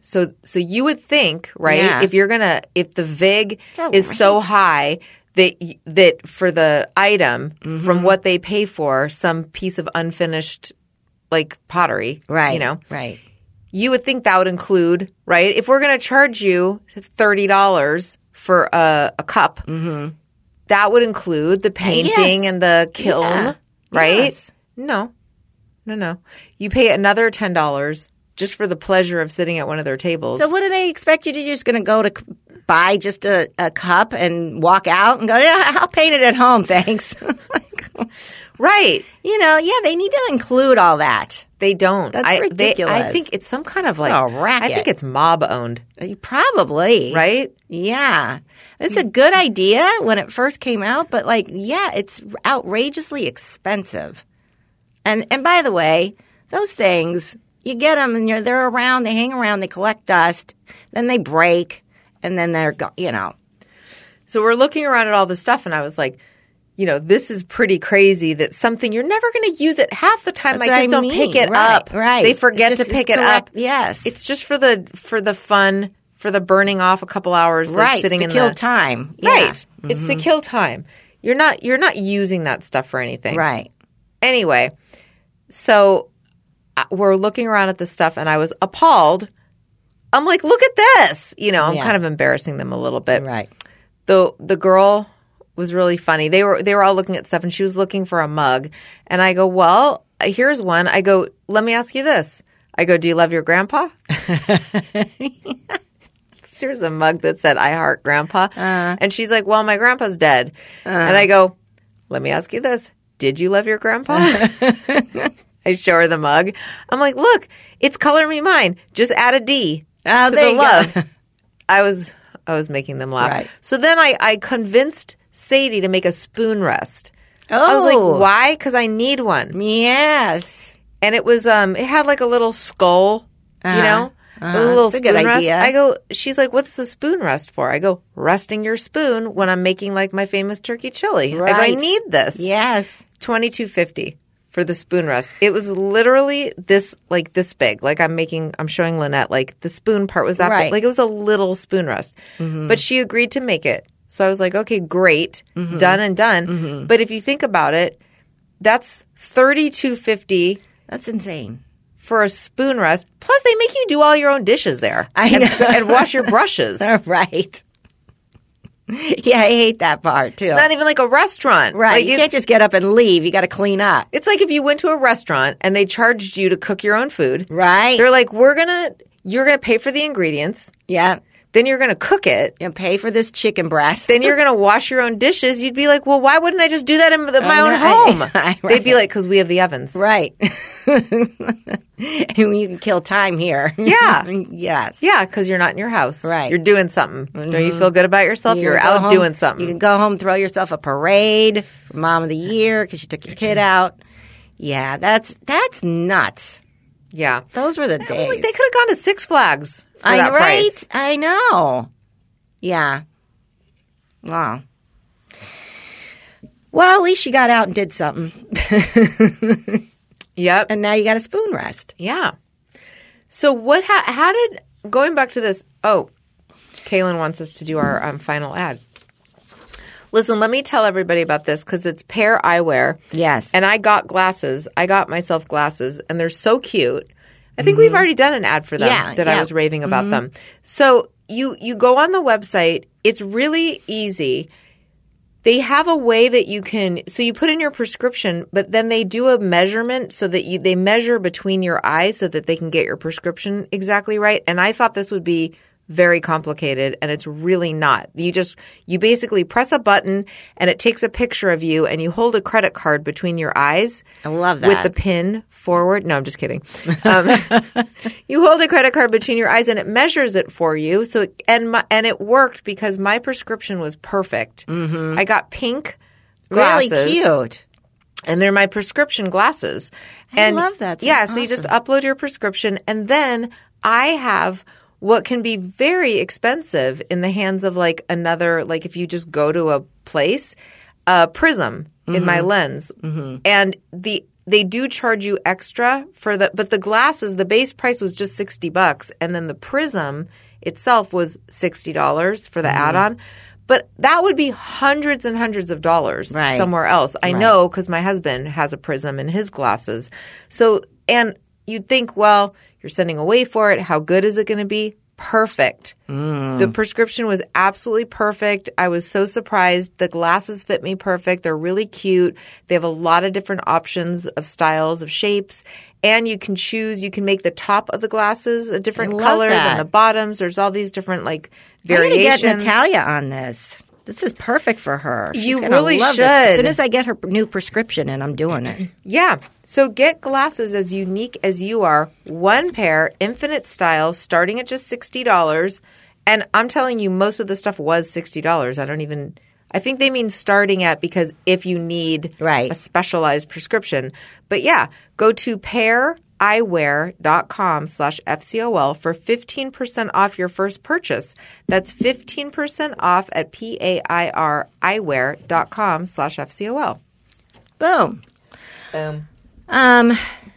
So so you would think, right, Yeah. if you're going to – if the vig It's is so outrageous. high that y- that for the item Mm-hmm. from what they pay for, some piece of unfinished like pottery, Right. you know, Right. you would think that would include, right? If we're going to charge you thirty dollars for a, a cup, that would include the painting Yes. and the kiln, Yeah. right? Yes. No, no, no. You pay another ten dollars just for the pleasure of sitting at one of their tables. So what do they expect you to do? You're just going to go to c- buy just a, a cup and walk out and go, yeah, I'll paint it at home, thanks. right. You know, yeah, they need to include all that. They don't. That's I, they- ridiculous. I think it's some kind of like a racket. I think it's mob owned, Probably. right? Yeah. It's a good idea when it first came out, but like, yeah, it's outrageously expensive. And and by the way, those things, you get them and you're, they're around, they hang around, they collect dust, then they break, and then they're, go, you know. So we're looking around at all this stuff, and I was like, you know, this is pretty crazy that something you're never going to use it. Half the time, That's my what kids I don't mean. pick it Right, up. right. They forget It to just pick is it correct. up. Yes. It's just for the for the fun, for the burning off a couple hours, like Right, sitting to in kill the time. Yeah. right. It's to kill time. You're not you're not using that stuff for anything. Right. Anyway, so uh, we're looking around at this stuff, and I was appalled. I'm like, look at this. You know, I'm Yeah. kind of embarrassing them a little bit. Right. The the girl was really funny. They were they were all looking at stuff, and she was looking for a mug. And I go, well, here's one. I go, let me ask you this. I go, do you love your grandpa? There's a mug that said, I heart grandpa. Uh. And she's like, well, my grandpa's dead. And I go, let me ask you this. Did you love your grandpa? I show her the mug. I'm like, look, it's Color Me Mine. Just add a D Oh, to there the you go. love. I was I was making them laugh. Right. So then I, I convinced Sadie to make a spoon rest. Oh. I was like, why? Because I need one. Yes. And it was um it had like a little skull, you Uh-huh. know? Uh-huh. A little It's a spoon good rest. idea. I go, she's like, what's the spoon rest for? I go, resting your spoon when I'm making like my famous turkey chili. I go, I Right. need this. Yes. twenty-two fifty for the spoon rest. It was literally this like this big. Like I'm making I'm showing Lynette like the spoon part was that Right. big. Like it was a little spoon rest. But she agreed to make it. So I was like, okay, great. Done and done. But if you think about it, that's thirty-two fifty That's insane. for a spoon rest. Plus they make you do all your own dishes there. I and, know. and wash your brushes. Right. Yeah, I hate that part too. It's not even like a restaurant. Right. Like, you it's- can't just get up and leave. You got to clean up. It's like if you went to a restaurant and they charged you to cook your own food. Right. They're like, we're going to, you're going to pay for the ingredients. Yeah. Then you're going to cook it. And pay for this chicken breast. Then you're going to wash your own dishes. You'd be like, well, why wouldn't I just do that in the, my I own know. home? I- I- They'd be like, because we have the ovens. Right. And you can kill time here. Yeah. Yes. Yeah, because you're not in your house. Right. You're doing something. Don't you feel good about yourself? You You're can go out home- doing something. You can go home, throw yourself a parade for Mom of the Year because you took your kid out. Yeah, that's that's nuts. yeah. Those were the I was days. like, they could have gone to Six Flags for I that right? price. I know. Yeah. Wow. Well, at least you got out and did something. Yep. And now you got a spoon rest. Yeah. So what? Ha- how did going back to this? Oh, Kaylin wants us to do our um, final ad. Listen, let me tell everybody about this because it's Pair Eyewear. Yes. And I got glasses. I got myself glasses, and they're so cute. I think we've already done an ad for them Yeah, that I yeah. was raving about them. So you you go on the website. It's really easy. They have a way that you can – so you put in your prescription, but then they do a measurement so that you they measure between your eyes so that they can get your prescription exactly right. And I thought this would be very complicated, and it's really not. You just – you basically press a button, and it takes a picture of you, and you hold a credit card between your eyes. I love that. With the pin forward. No, I'm just kidding. Um, you hold a credit card between your eyes and it measures it for you. So it, and my, and it worked because my prescription was perfect. Mm-hmm. I got pink glasses. Really cute. And they're my prescription glasses. I And love that. That's yeah, so you just upload your prescription, and then I have what can be very expensive in the hands of like another, like if you just go to a place, a prism in my lens. Mm-hmm. And the they do charge you extra for the, but the glasses, the base price was just sixty bucks. And then the prism itself was sixty dollars for the mm-hmm. add-on. But that would be hundreds and hundreds of dollars right. somewhere else. I right. know because my husband has a prism in his glasses. So, and you'd think, well, you're sending away for it. How good is it going to be? Perfect. Mm. The prescription was absolutely perfect. I was so surprised. The glasses fit me perfect. They're really cute. They have a lot of different options of styles, of shapes. And you can choose, you can make the top of the glasses a different color that. than the bottoms. There's all these different like variations. I'm going to get Natalia on this. This is perfect for her. She's you gonna really love should. This. As soon as I get her new prescription in, I'm doing it. Yeah. So get glasses as unique as you are. One pair, infinite style, starting at just sixty dollars. And I'm telling you, most of the stuff was sixty dollars. I don't even – I think they mean starting at because if you need right. a specialized prescription. But, yeah, go to pair eyewear.com slash FCOL for fifteen percent off your first purchase. That's fifteen percent off at P-A-I-R eyewear.com slash FCOL. Boom. Boom. Um.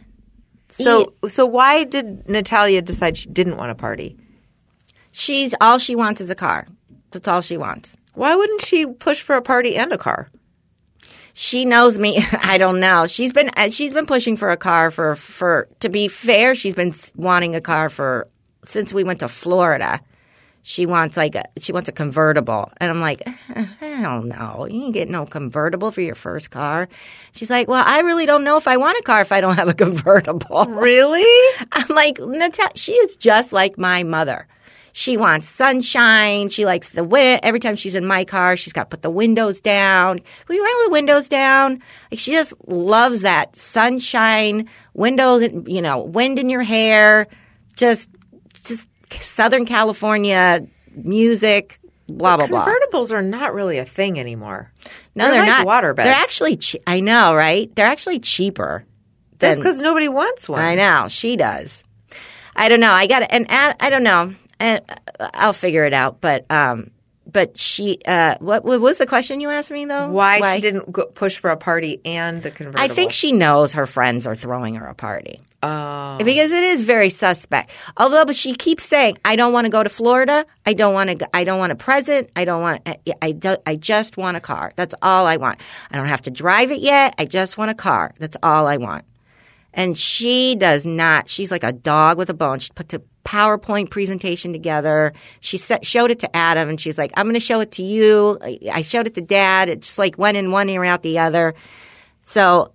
So, so why did Natalia decide she didn't want to party? She's all she wants is a car. That's all she wants. Why wouldn't she push for a party and a car? She knows me. I don't know. She's been she's been pushing for a car for for. To be fair, she's been wanting a car for since we went to Florida. She wants like a she wants a convertible, and I'm like, hell no, you ain't get no convertible for your first car. She's like, well, I really don't know if I want a car if I don't have a convertible. Really? I'm like, Natalia, she is just like my mother. She wants sunshine. She likes the wind. Every time she's in my car, she's got to put the windows down. Can we roll the windows down? Like she just loves that sunshine, windows, you know, wind in your hair, just, just Southern California music, blah, blah, blah. Convertibles are not really a thing anymore. No, they're, they're like not. Water beds. They're actually, che- I know, right? They're actually cheaper. That's because nobody wants one. I know. She does. I don't know. I got and I don't know. And I'll figure it out. But um, but she uh, – what, what was the question you asked me, though? Why, Why? she didn't go push for a party and the convertible? I think she knows her friends are throwing her a party. Oh. Because it is very suspect. Although, but she keeps saying, I don't want to go to Florida. I don't want to – I don't want a present. I don't want – I don't, I just want a car. That's all I want. I don't have to drive it yet. I just want a car. That's all I want. And she does not – she's like a dog with a bone. She puts a PowerPoint presentation together. She set, showed it to Adam, and she's like, I'm going to show it to you. I showed it to Dad. It just like went in one ear out the other. So,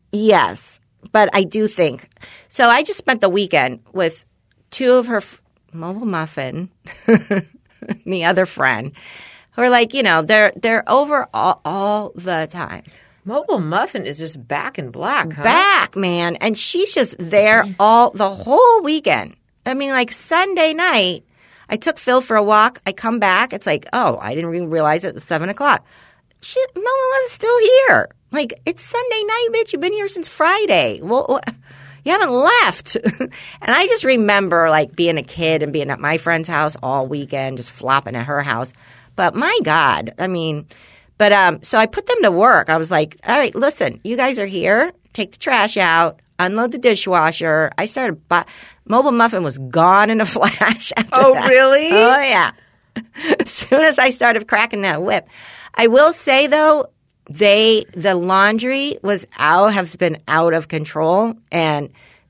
yes. But I do think – so I just spent the weekend with two of her f- – Mobile Muffin and the other friend who are like, you know, they're they're over all, all the time. Mobile Muffin is just back in black, huh? Back, man. And she's just there all the whole weekend. I mean, like Sunday night, I took Phil for a walk. I come back. It's like, oh, I didn't even realize it was seven o'clock. Shit, Mama was still here. Like, it's Sunday night, bitch. You've been here since Friday. Well, you haven't left. And I just remember, like, being a kid and being at my friend's house all weekend, just flopping at her house. But my God, I mean – But um, so I put them to work. I was like, all right, listen, you guys are here. Take the trash out. Unload the dishwasher. I started – Mobile Muffin was gone in a flash after Oh, that. really? Oh, yeah. As soon as I started cracking that whip. I will say, though, they – the laundry was out – has been out of control. And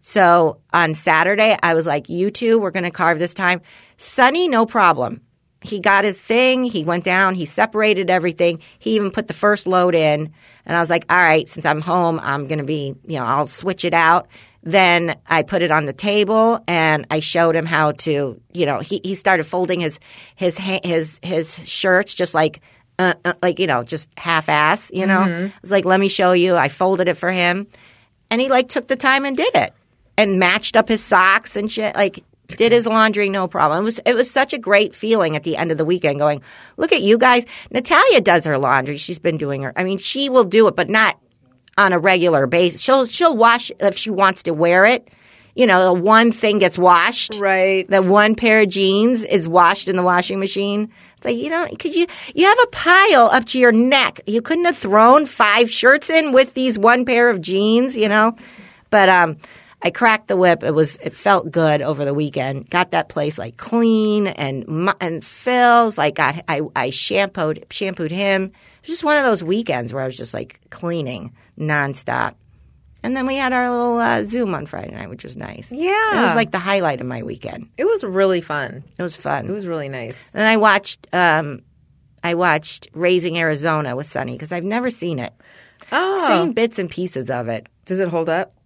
so on Saturday, I was like, you two, we're going to carve this time. Sonny, no problem. He got his thing. He went down. He separated everything. He even put the first load in. And I was like, all right, since I'm home, I'm going to be, you know, I'll switch it out. Then I put it on the table and I showed him how to, you know, he, he started folding his his his his shirts just like, uh, uh, like, you know, just half-ass, you know. Mm-hmm. I was like, let me show you. I folded it for him. And he, like, took the time and did it and matched up his socks and shit, like – did his laundry, no problem. It was it was such a great feeling at the end of the weekend going, look at you guys. Natalia does her laundry. She's been doing her. I mean, she will do it, but not on a regular basis. She'll she'll wash if she wants to wear it. you know, the one thing gets washed. Right. The one pair of jeans is washed in the washing machine. It's like, you don't, could you, you have a pile up to your neck. You couldn't have thrown five shirts in with these one pair of jeans, you know? But, um, I cracked the whip. It was, it felt good over the weekend. Got that place like clean and, mu- and Phil's like got, I, I shampooed, shampooed him. It was just one of those weekends where I was just like cleaning nonstop. And then we had our little uh, Zoom on Friday night, which was nice. Yeah. It was like the highlight of my weekend. It was really fun. It was fun. It was really nice. And I watched, um, I watched Raising Arizona with Sunny because I've never seen it. Oh. Seen bits and pieces of it. Does it hold up?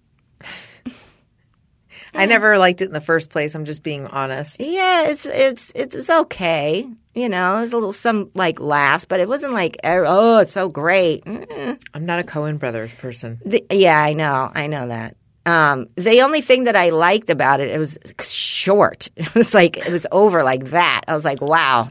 I never liked it in the first place. I'm just being honest. Yeah, it's it's it was okay. You know, there's a little some like laughs, but it wasn't like oh, it's so great. Mm. I'm not a Coen Brothers person. The, yeah, I know, I know that. Um, the only thing that I liked about it, it was short. It was like it was over like that. I was like, wow,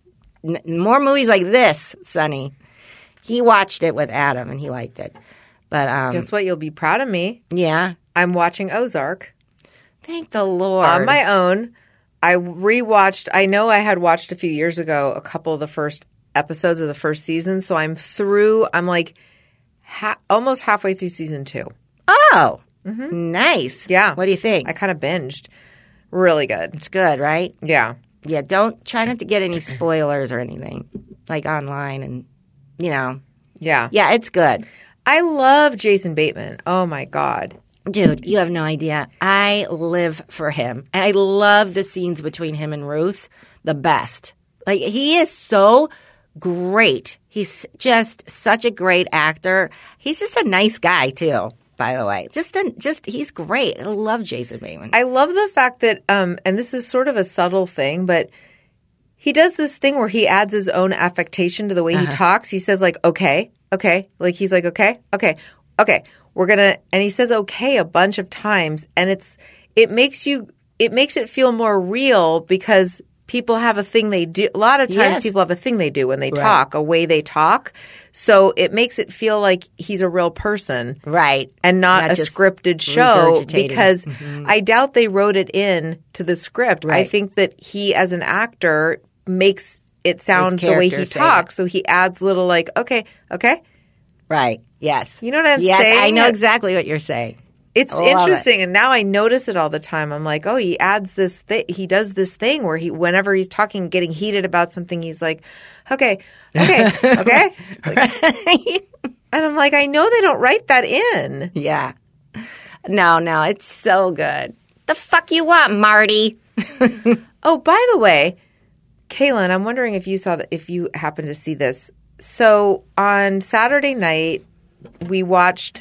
N- more movies like this, Sonny. He watched it with Adam and he liked it. But um, Guess what? You'll be proud of me. yeah, I'm watching Ozark. thank the Lord. On my own. I rewatched, I know I had watched a few years ago a couple of the first episodes of the first season, so I'm through, I'm like ha- almost halfway through season two. Oh, nice. Yeah. What do you think? I kind of binged. Really good. It's good, right? Yeah. Yeah, don't try not to get any spoilers or anything like online and, you know. Yeah. Yeah, it's good. I love Jason Bateman. Oh, my God. Dude, you have no idea. I live for him. And I love the scenes between him and Ruth the best. Like, he is so great. He's just such a great actor. He's just a nice guy, too, by the way. Just, a, just he's great. I love Jason Bateman. I love the fact that, um, and this is sort of a subtle thing, but he does this thing where he adds his own affectation to the way he talks. He says, like, okay, okay. Like, he's like, okay, okay, okay. We're going to, and he says okay a bunch of times. And it's, it makes you, it makes it feel more real because people have a thing they do. A lot of times Yes. people have a thing they do when they talk, a way they talk. So it makes it feel like he's a real person. right. And not, Not a just scripted show regurgitating. because I doubt they wrote it in to the script. I Right. think that he, as an actor, makes it sound the way he characters say talks. So he adds little like, okay, okay. Right. Yes. You know what I'm yes, saying? I know exactly what you're saying. It's I love interesting, and now I notice it all the time. I'm like, oh, he adds this thing. He does this thing where he, whenever he's talking, getting heated about something, he's like, okay, okay, okay. Like, and I'm like, I know they don't write that in. Yeah. No, no, it's so good. The fuck you want, Marty? Oh, by the way, Kaylin, I'm wondering if you saw that, if you happened to see this. So on Saturday night, we watched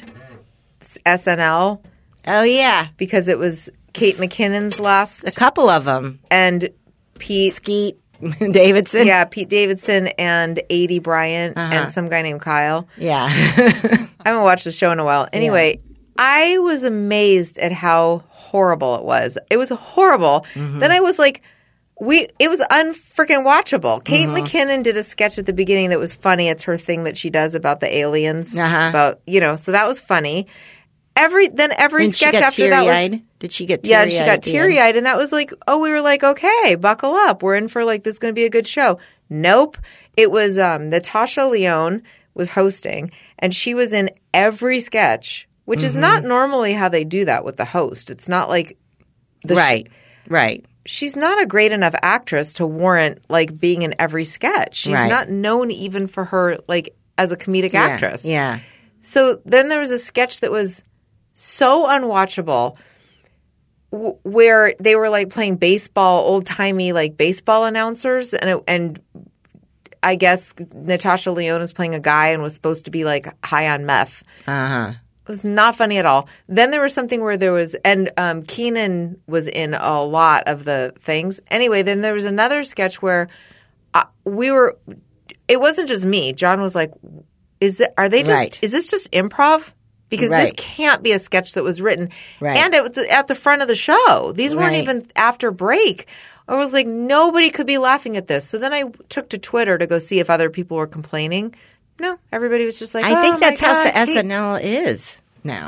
S N L Oh, yeah. because it was Kate McKinnon's last, A couple of them. and Pete, Skeet Davidson. yeah, Pete Davidson and Adie Bryant Uh-huh. and some guy named Kyle. Yeah. I haven't watched the show in a while. Anyway, I was amazed at how horrible it was. It was horrible. Mm-hmm. Then I was like, we. It was unfreaking watchable. Kate McKinnon did a sketch at the beginning that was funny. It's her thing that she does about the aliens. Uh-huh. About you know, so that was funny. Every then every Didn't she sketch get after that was. teary-eyed? Did she get Yeah, teary-eyed? she at got the teary end? eyed, and that was like, oh, we were like, okay, buckle up, we're in for like this is going to be a good show. Nope, it was um, Natasha Lyonne was hosting, and she was in every sketch, which is not Mm-hmm. normally how they do that with the host. It's not like the sh- Right. Right. she's not a great enough actress to warrant like being in every sketch. She's Right. not known even for her like as a comedic Yeah, actress. Yeah. So then there was a sketch that was so unwatchable w- where they were like playing baseball, old timey like baseball announcers, and it, and I guess Natasha Lyonne was playing a guy and was supposed to be like high on meth. Uh huh. It was not funny at all. Then there was something where there was, and um, Keenan was in a lot of the things. Anyway, then there was another sketch where uh, we were. It wasn't just me. John was like, "Is it? Are they just? Right. Is this just improv? Because this Right. can't be a sketch that was written." Right. And it was at the front of the show. These weren't Right. even after break. I was like, nobody could be laughing at this. So then I took to Twitter to go see if other people were complaining. No, everybody was just like, I oh think my that's how God, S Kate." N L is now.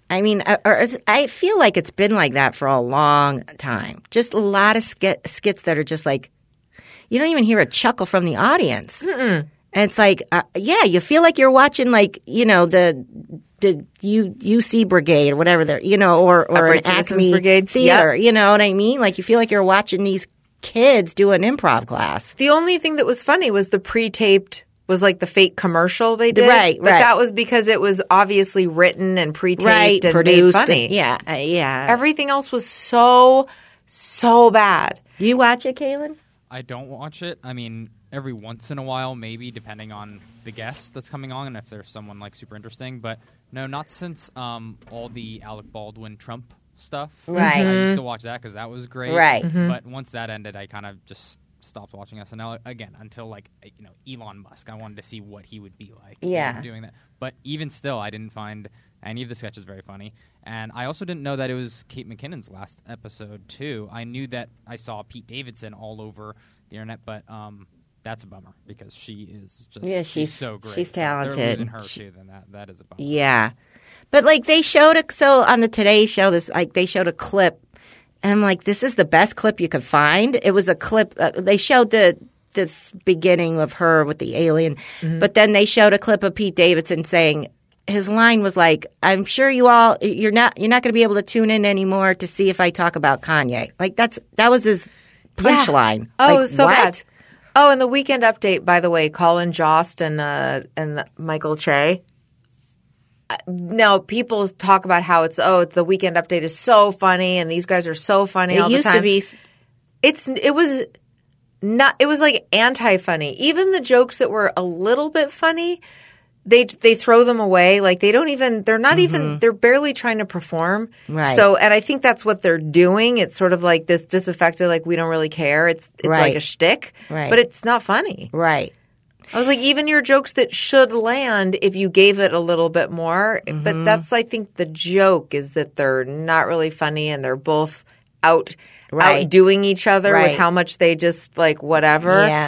I mean, uh, or, I feel like it's been like that for a long time. Just a lot of skit, skits that are just like, you don't even hear a chuckle from the audience. Mm-mm. And it's like, uh, yeah, you feel like you're watching like, you know, the the U, UC Brigade or whatever they're, you know, or, or an Acme Brigade. Theater. Yep. You know what I mean? Like you feel like you're watching these kids do an improv class. The only thing that was funny was the pre-taped was like the fake commercial they did. Right, but right. that was because it was obviously written and pre-taped Right, and produced. made funny. And, yeah, uh, yeah. Everything else was so, so bad. Do you watch it, Kaylin? I don't watch it. I mean, every once in a while, maybe, depending on the guest that's coming on and if there's someone like super interesting. But no, not since um, all the Alec Baldwin Trump stuff. Right. I used to watch that because that was great. Right. Mm-hmm. But once that ended, I kind of just stopped watching S N L again until like you know Elon Musk. I wanted to see what he would be like. Yeah. you know, doing that. But even still, I didn't find any of the sketches very funny. And I also didn't know that it was Kate McKinnon's last episode too. I knew that I saw Pete Davidson all over the internet, but um, that's a bummer because she is just Yeah, she's, she's- so great. she's So if they're talented. losing her She- too, then that that is a bummer. Yeah. But like they showed a so on the Today Show this like they showed a clip and I'm like this is the best clip you could find. It was a clip uh, they showed the the beginning of her with the alien. Mm-hmm. But then they showed a clip of Pete Davidson saying his line was like I'm sure you all you're not you're not going to be able to tune in anymore to see if I talk about Kanye. Like that's that was his punchline. Oh, like, so what? bad. Oh, and the Weekend Update, by the way, Colin Jost and uh, and Michael Che. Uh, Now, people talk about how it's oh, the Weekend Update is so funny, and these guys are so funny. all It the used time. to be It's it was not. It was like anti-funny. Even the jokes that were a little bit funny, they they throw them away. Like they don't even. They're not even. They're barely trying to perform. Right. So, and I think that's what they're doing. It's sort of like this disaffected. Like we don't really care. It's it's like Right. a shtick. Right. But it's not funny. right. I was like, even your jokes that should land if you gave it a little bit more. Mm-hmm. But that's, I think, the joke is that they're not really funny and they're both out Right. outdoing each other Right. with how much they just like whatever. Yeah.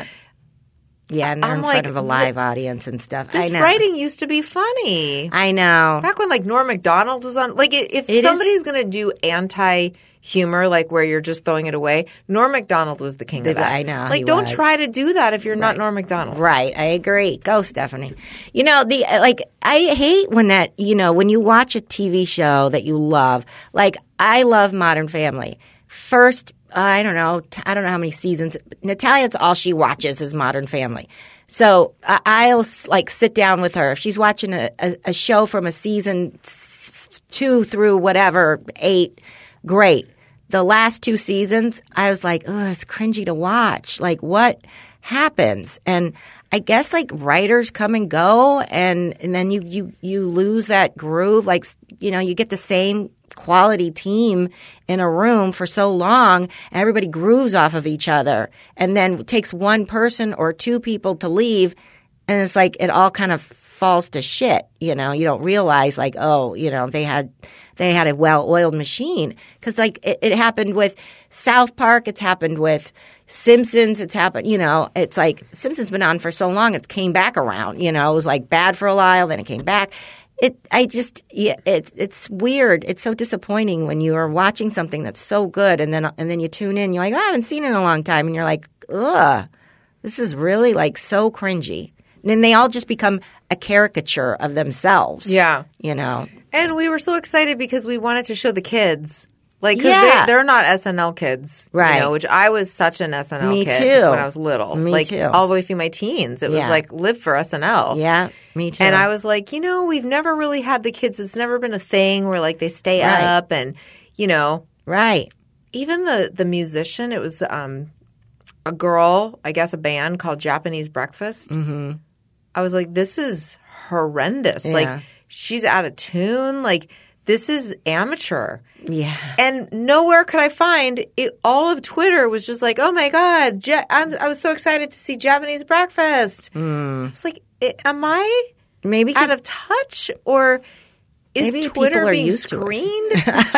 Yeah, and they're I'm in like, front of a live audience and stuff. I This know. writing used to be funny. I know. Back when like Norm Macdonald was on, like i- if It is- somebody's going to do anti humor, like where you're just throwing it away, Norm Macdonald was the king The- of that. I know, Like he don't was. try to do that if you're not Norm Macdonald. Right, I agree. Go, Stephanie. You know, the like I hate when that, you know, when you watch a T V show that you love. Like I love Modern Family. First, I don't know, t- I don't know how many seasons. Natalia, it's all she watches is Modern Family. So I- I'll s- like sit down with her if she's watching a, a, a show from a season s- two through whatever eight. Great. The last two seasons, I was like, oh, it's cringy to watch. Like, what happens? And I guess like writers come and go, and, and then you, you, you lose that groove. Like, you know, you get the same quality team in a room for so long, and everybody grooves off of each other. And then it takes one person or two people to leave, and it's like it all kind of falls to shit. You know, you don't realize like, oh, you know, they had they had a well-oiled machine because like it, it happened with South Park, it's happened with Simpsons, it's happened. You know, it's like Simpsons been on for so long, it came back around. You know, it was like bad for a while, then it came back. It, I just, yeah, it, it's weird. It's so disappointing when you are watching something that's so good, and then and then you tune in. You're like, oh, I haven't seen it in a long time, and you're like, ugh, this is really like so cringy. And then they all just become a caricature of themselves. Yeah. You know. And we were so excited because we wanted to show the kids. Like, because Yeah. they, they're not S N L kids. Right. You know, which I was such an S N L Me kid too. when I was little. Me like, too. all the way through my teens. It was Yeah. like, live for S N L. Yeah, me too. And I was like, you know, we've never really had the kids. It's never been a thing where, like, they stay Right. up and, you know. right. Even the, the musician, it was um, a girl, I guess a band called Japanese Breakfast. Mm-hmm. I was like, this is horrendous. Yeah. Like, she's out of tune. Like, this is amateur. Yeah. And nowhere could I find it. All of Twitter was just like, oh my God, ja- I'm, I was so excited to see Japanese Breakfast. Mm. I was like, I- am I Maybe 'cause- out of touch or is Maybe Twitter people are being used to it. screened?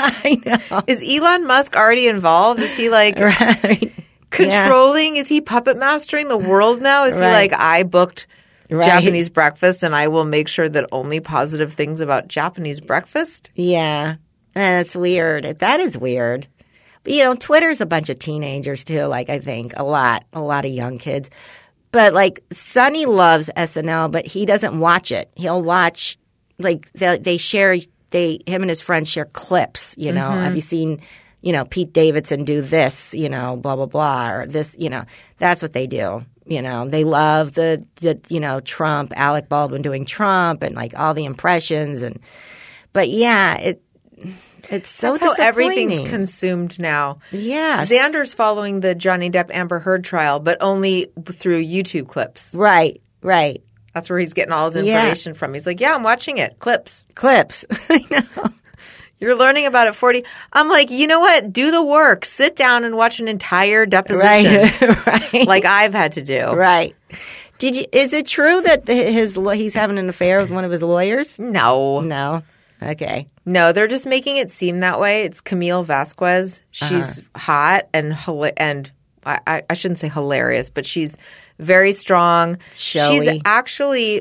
I know. Is Elon Musk already involved? Is he like Right. controlling? Is he puppet mastering the world now? Is Right. he like, I booked Right. Japanese breakfast, and I will make sure that only positive things about Japanese breakfast. Yeah. That's weird. That is weird. But, you know, Twitter's a bunch of teenagers, too, like, I think. A lot. A lot of young kids. But, like, Sonny loves S N L, but he doesn't watch it. He'll watch, like, they, they share, they him and his friends share clips, you know. Mm-hmm. Have you seen, you know, Pete Davidson do this, you know, blah, blah, blah, or this, you know. That's what they do. You know, they love the, the, you know, Trump, Alec Baldwin doing Trump and, like, all the impressions. And but, yeah, it it's so That's how disappointing. everything's consumed now. Yes. Xander's following the Johnny Depp Amber Heard trial, but only through YouTube clips. Right, right. That's where he's getting all his Yeah. information from. He's like, yeah, I'm watching it. Clips. Clips. I know. You're learning about it forty. I'm like, you know what? Do the work. Sit down and watch an entire deposition. Right, right. Like I've had to do. Right. Did you? Is it true that his he's having an affair with one of his lawyers? No. No. Okay. No, they're just making it seem that way. It's Camille Vasquez. She's Uh-huh. hot and hila- and I, I, I shouldn't say hilarious, but she's very strong. Showy. She's actually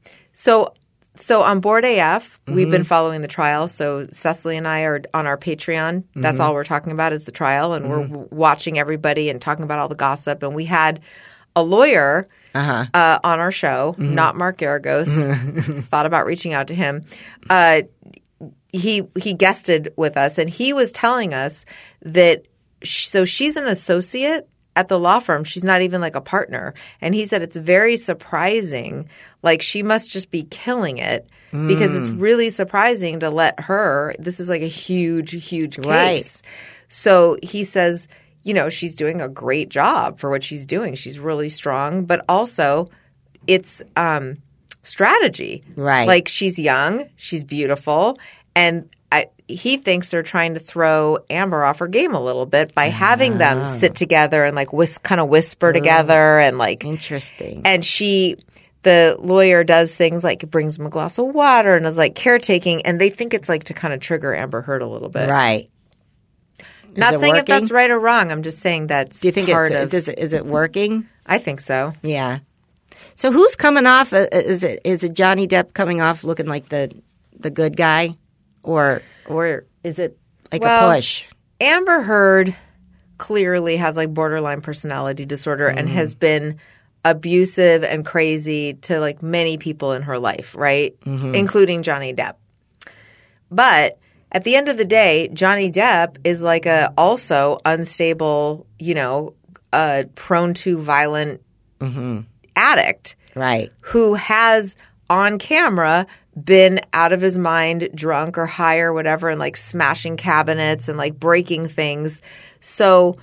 so so on Board A F. Mm-hmm. We've been following the trial. So Cecily and I are on our Patreon. That's Mm-hmm. all we're talking about is the trial, and we're w- watching everybody and talking about all the gossip. And we had a lawyer. Uh-huh. Uh, on our show, Mm-hmm. not Mark Garagos. Thought about reaching out to him. Uh, he he guested with us, and he was telling us that sh- so she's an associate at the law firm. She's not even like a partner, and he said it's very surprising. Like she must just be killing it because it's really surprising to let her. This is like a huge, huge case. Right. So he says, you know, she's doing a great job for what she's doing. She's really strong, but also it's um, strategy. Right. Like she's young, she's beautiful, and I, he thinks they're trying to throw Amber off her game a little bit by having them sit together and like whis- kind of whisper together and like Interesting. and she the lawyer does things like brings him a glass of water and is like caretaking, and they think it's like to kind of trigger Amber Heard a little bit. Right. Not it saying if working? that's right or wrong. I'm just saying that's Do you think part it's, of. does it, is it working? I think so. Yeah. So who's coming off? uh, Is it is it Johnny Depp coming off looking like the the good guy, or or is it like Well, a push? Amber Heard clearly has like borderline personality disorder and has been abusive and crazy to like many people in her life, right? Including Johnny Depp. But at the end of the day, Johnny Depp is like a also unstable, you know, uh, prone to violent addict Right. who has on camera been out of his mind, drunk or high or whatever, and like smashing cabinets and like breaking things. So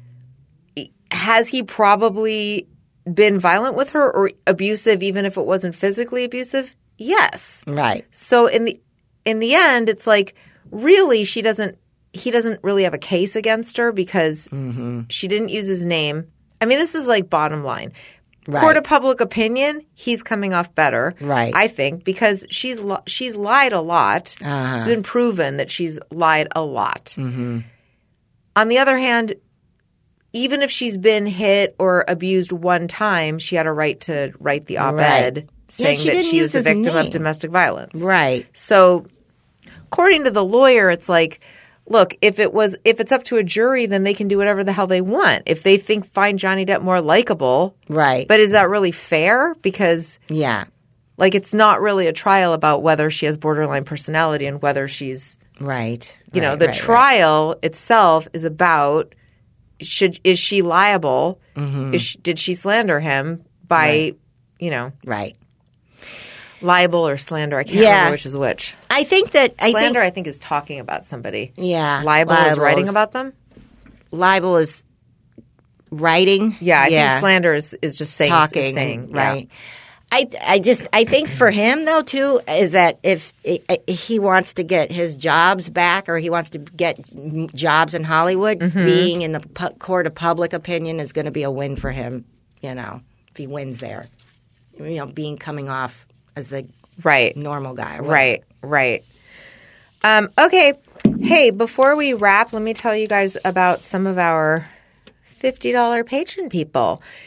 has he probably been violent with her or abusive, even if it wasn't physically abusive? Yes. Right. So in the in the end, it's like really she doesn't he doesn't really have a case against her because she didn't use his name. I mean, this is like bottom line. Right. Court of public opinion, he's coming off better, Right. I think, because she's li- she's lied a lot. Uh-huh. It's been proven that she's lied a lot. Mm-hmm. On the other hand, even if she's been hit or abused one time, she had a right to write the op-ed Right. saying she that didn't she use was a his victim name. of domestic violence. Right. So, according to the lawyer, it's like, look, if it was if it's up to a jury, then they can do whatever the hell they want. If they think find Johnny Depp more likable, Right. but is that really fair? Because Yeah. like it's not really a trial about whether she has borderline personality and whether she's Right. you know Right, the right, trial itself is about should is she liable? Is she, did she slander him by Right. you know Right. libel or slander? I can't Yeah. remember which is which. I think that I Slander, think I think, is talking about somebody. yeah. Libel is libel writing about them. libel is writing. Yeah, I think slander is, is just saying talking, is saying yeah. right? I I just I think for him though too is that if he wants to get his jobs back or he wants to get jobs in Hollywood, Mm-hmm. being in the pu- court of public opinion is going to be a win for him. You know, if he wins there, you know, being coming off as the Right, normal guy, or whatever. right, right. Um, okay, hey, before we wrap, let me tell you guys about some of our fifty dollars patron people.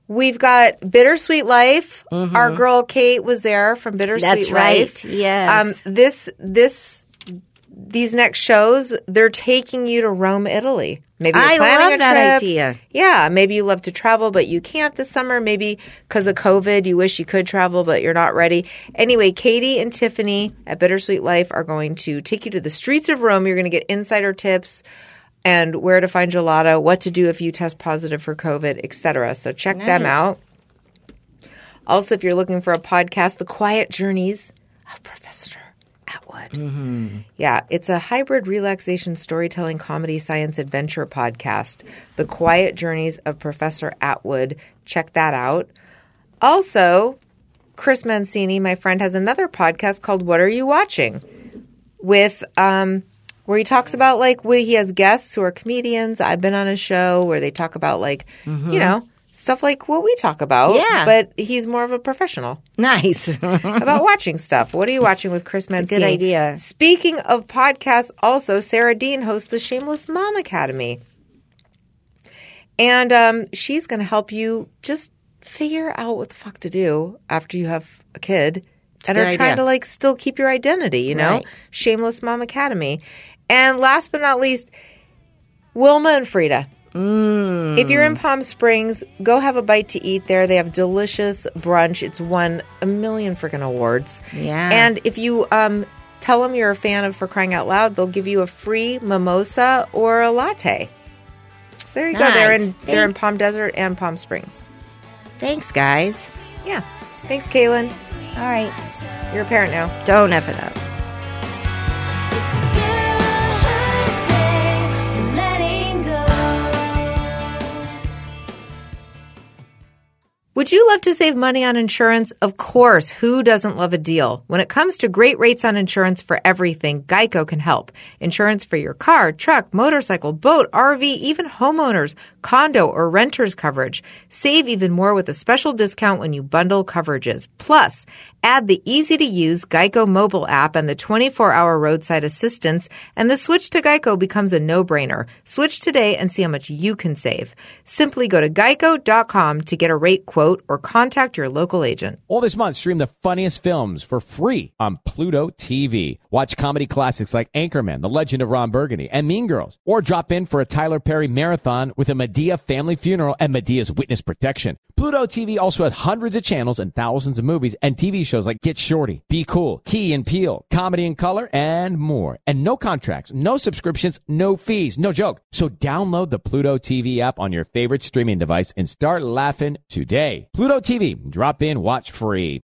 We've got Bittersweet Life. Our girl Kate was there from Bittersweet That's right. Life. Yes. Um, this this these next shows, they're taking you to Rome, Italy. Maybe you're I planning love a that trip. idea. Yeah, maybe you love to travel, but you can't this summer. Maybe because of COVID, you wish you could travel, but you're not ready. Anyway, Katie and Tiffany at Bittersweet Life are going to take you to the streets of Rome. You're going to get insider tips and where to find gelato, what to do if you test positive for COVID, et cetera. So check them out. Also, if you're looking for a podcast, The Quiet Journeys of Professor Atwood. Mm-hmm. Yeah, it's a hybrid relaxation storytelling comedy science adventure podcast. The Quiet Journeys of Professor Atwood. Check that out. Also, Chris Mancini, my friend, has another podcast called What Are You Watching? With um, where he talks about like where he has guests who are comedians. I've been on a show where they talk about like mm-hmm. you know stuff like what we talk about. Yeah, but he's more of a professional. Nice about watching stuff. What are you watching with Chris Mancini? Good idea. Speaking of podcasts, also Sarah Dean hosts the Shameless Mom Academy, and um, she's going to help you just figure out what the fuck to do after you have a kid. And are trying to like still keep your identity, you know? Right. Shameless Mom Academy. And last but not least, Wilma and Frida. Mm. If you're in Palm Springs, go have a bite to eat there. They have delicious brunch. It's won a million freaking awards. Yeah. And if you um, tell them you're a fan of For Crying Out Loud, they'll give you a free mimosa or a latte. So there you Nice. go. They're in, they're in Thank- Palm Desert and Palm Springs. Thanks, guys. Yeah. Thanks, Kaylin. All right. You're a parent now. Don't F it up. It's a good day for letting go. Would you love to save money on insurance? Of course. Who doesn't love a deal? When it comes to great rates on insurance for everything, Geico can help. Insurance for your car, truck, motorcycle, boat, R V, even homeowners, condo, or renters coverage. Save even more with a special discount when you bundle coverages. Plus, add the easy-to-use Geico mobile app and the twenty-four hour roadside assistance, and the switch to Geico becomes a no-brainer. Switch today and see how much you can save. Simply go to geico dot com to get a rate quote or contact your local agent. All this month, stream the funniest films for free on Pluto T V. Watch comedy classics like Anchorman, The Legend of Ron Burgundy, and Mean Girls. Or drop in for a Tyler Perry marathon with a Medea family funeral and Medea's witness protection. Pluto T V also has hundreds of channels and thousands of movies and T V shows like Get Shorty, Be Cool, Key and Peele, Comedy in Color, and more. And no contracts, no subscriptions, no fees, no joke. So download the Pluto T V app on your favorite streaming device and start laughing today. Pluto T V, drop in, watch free.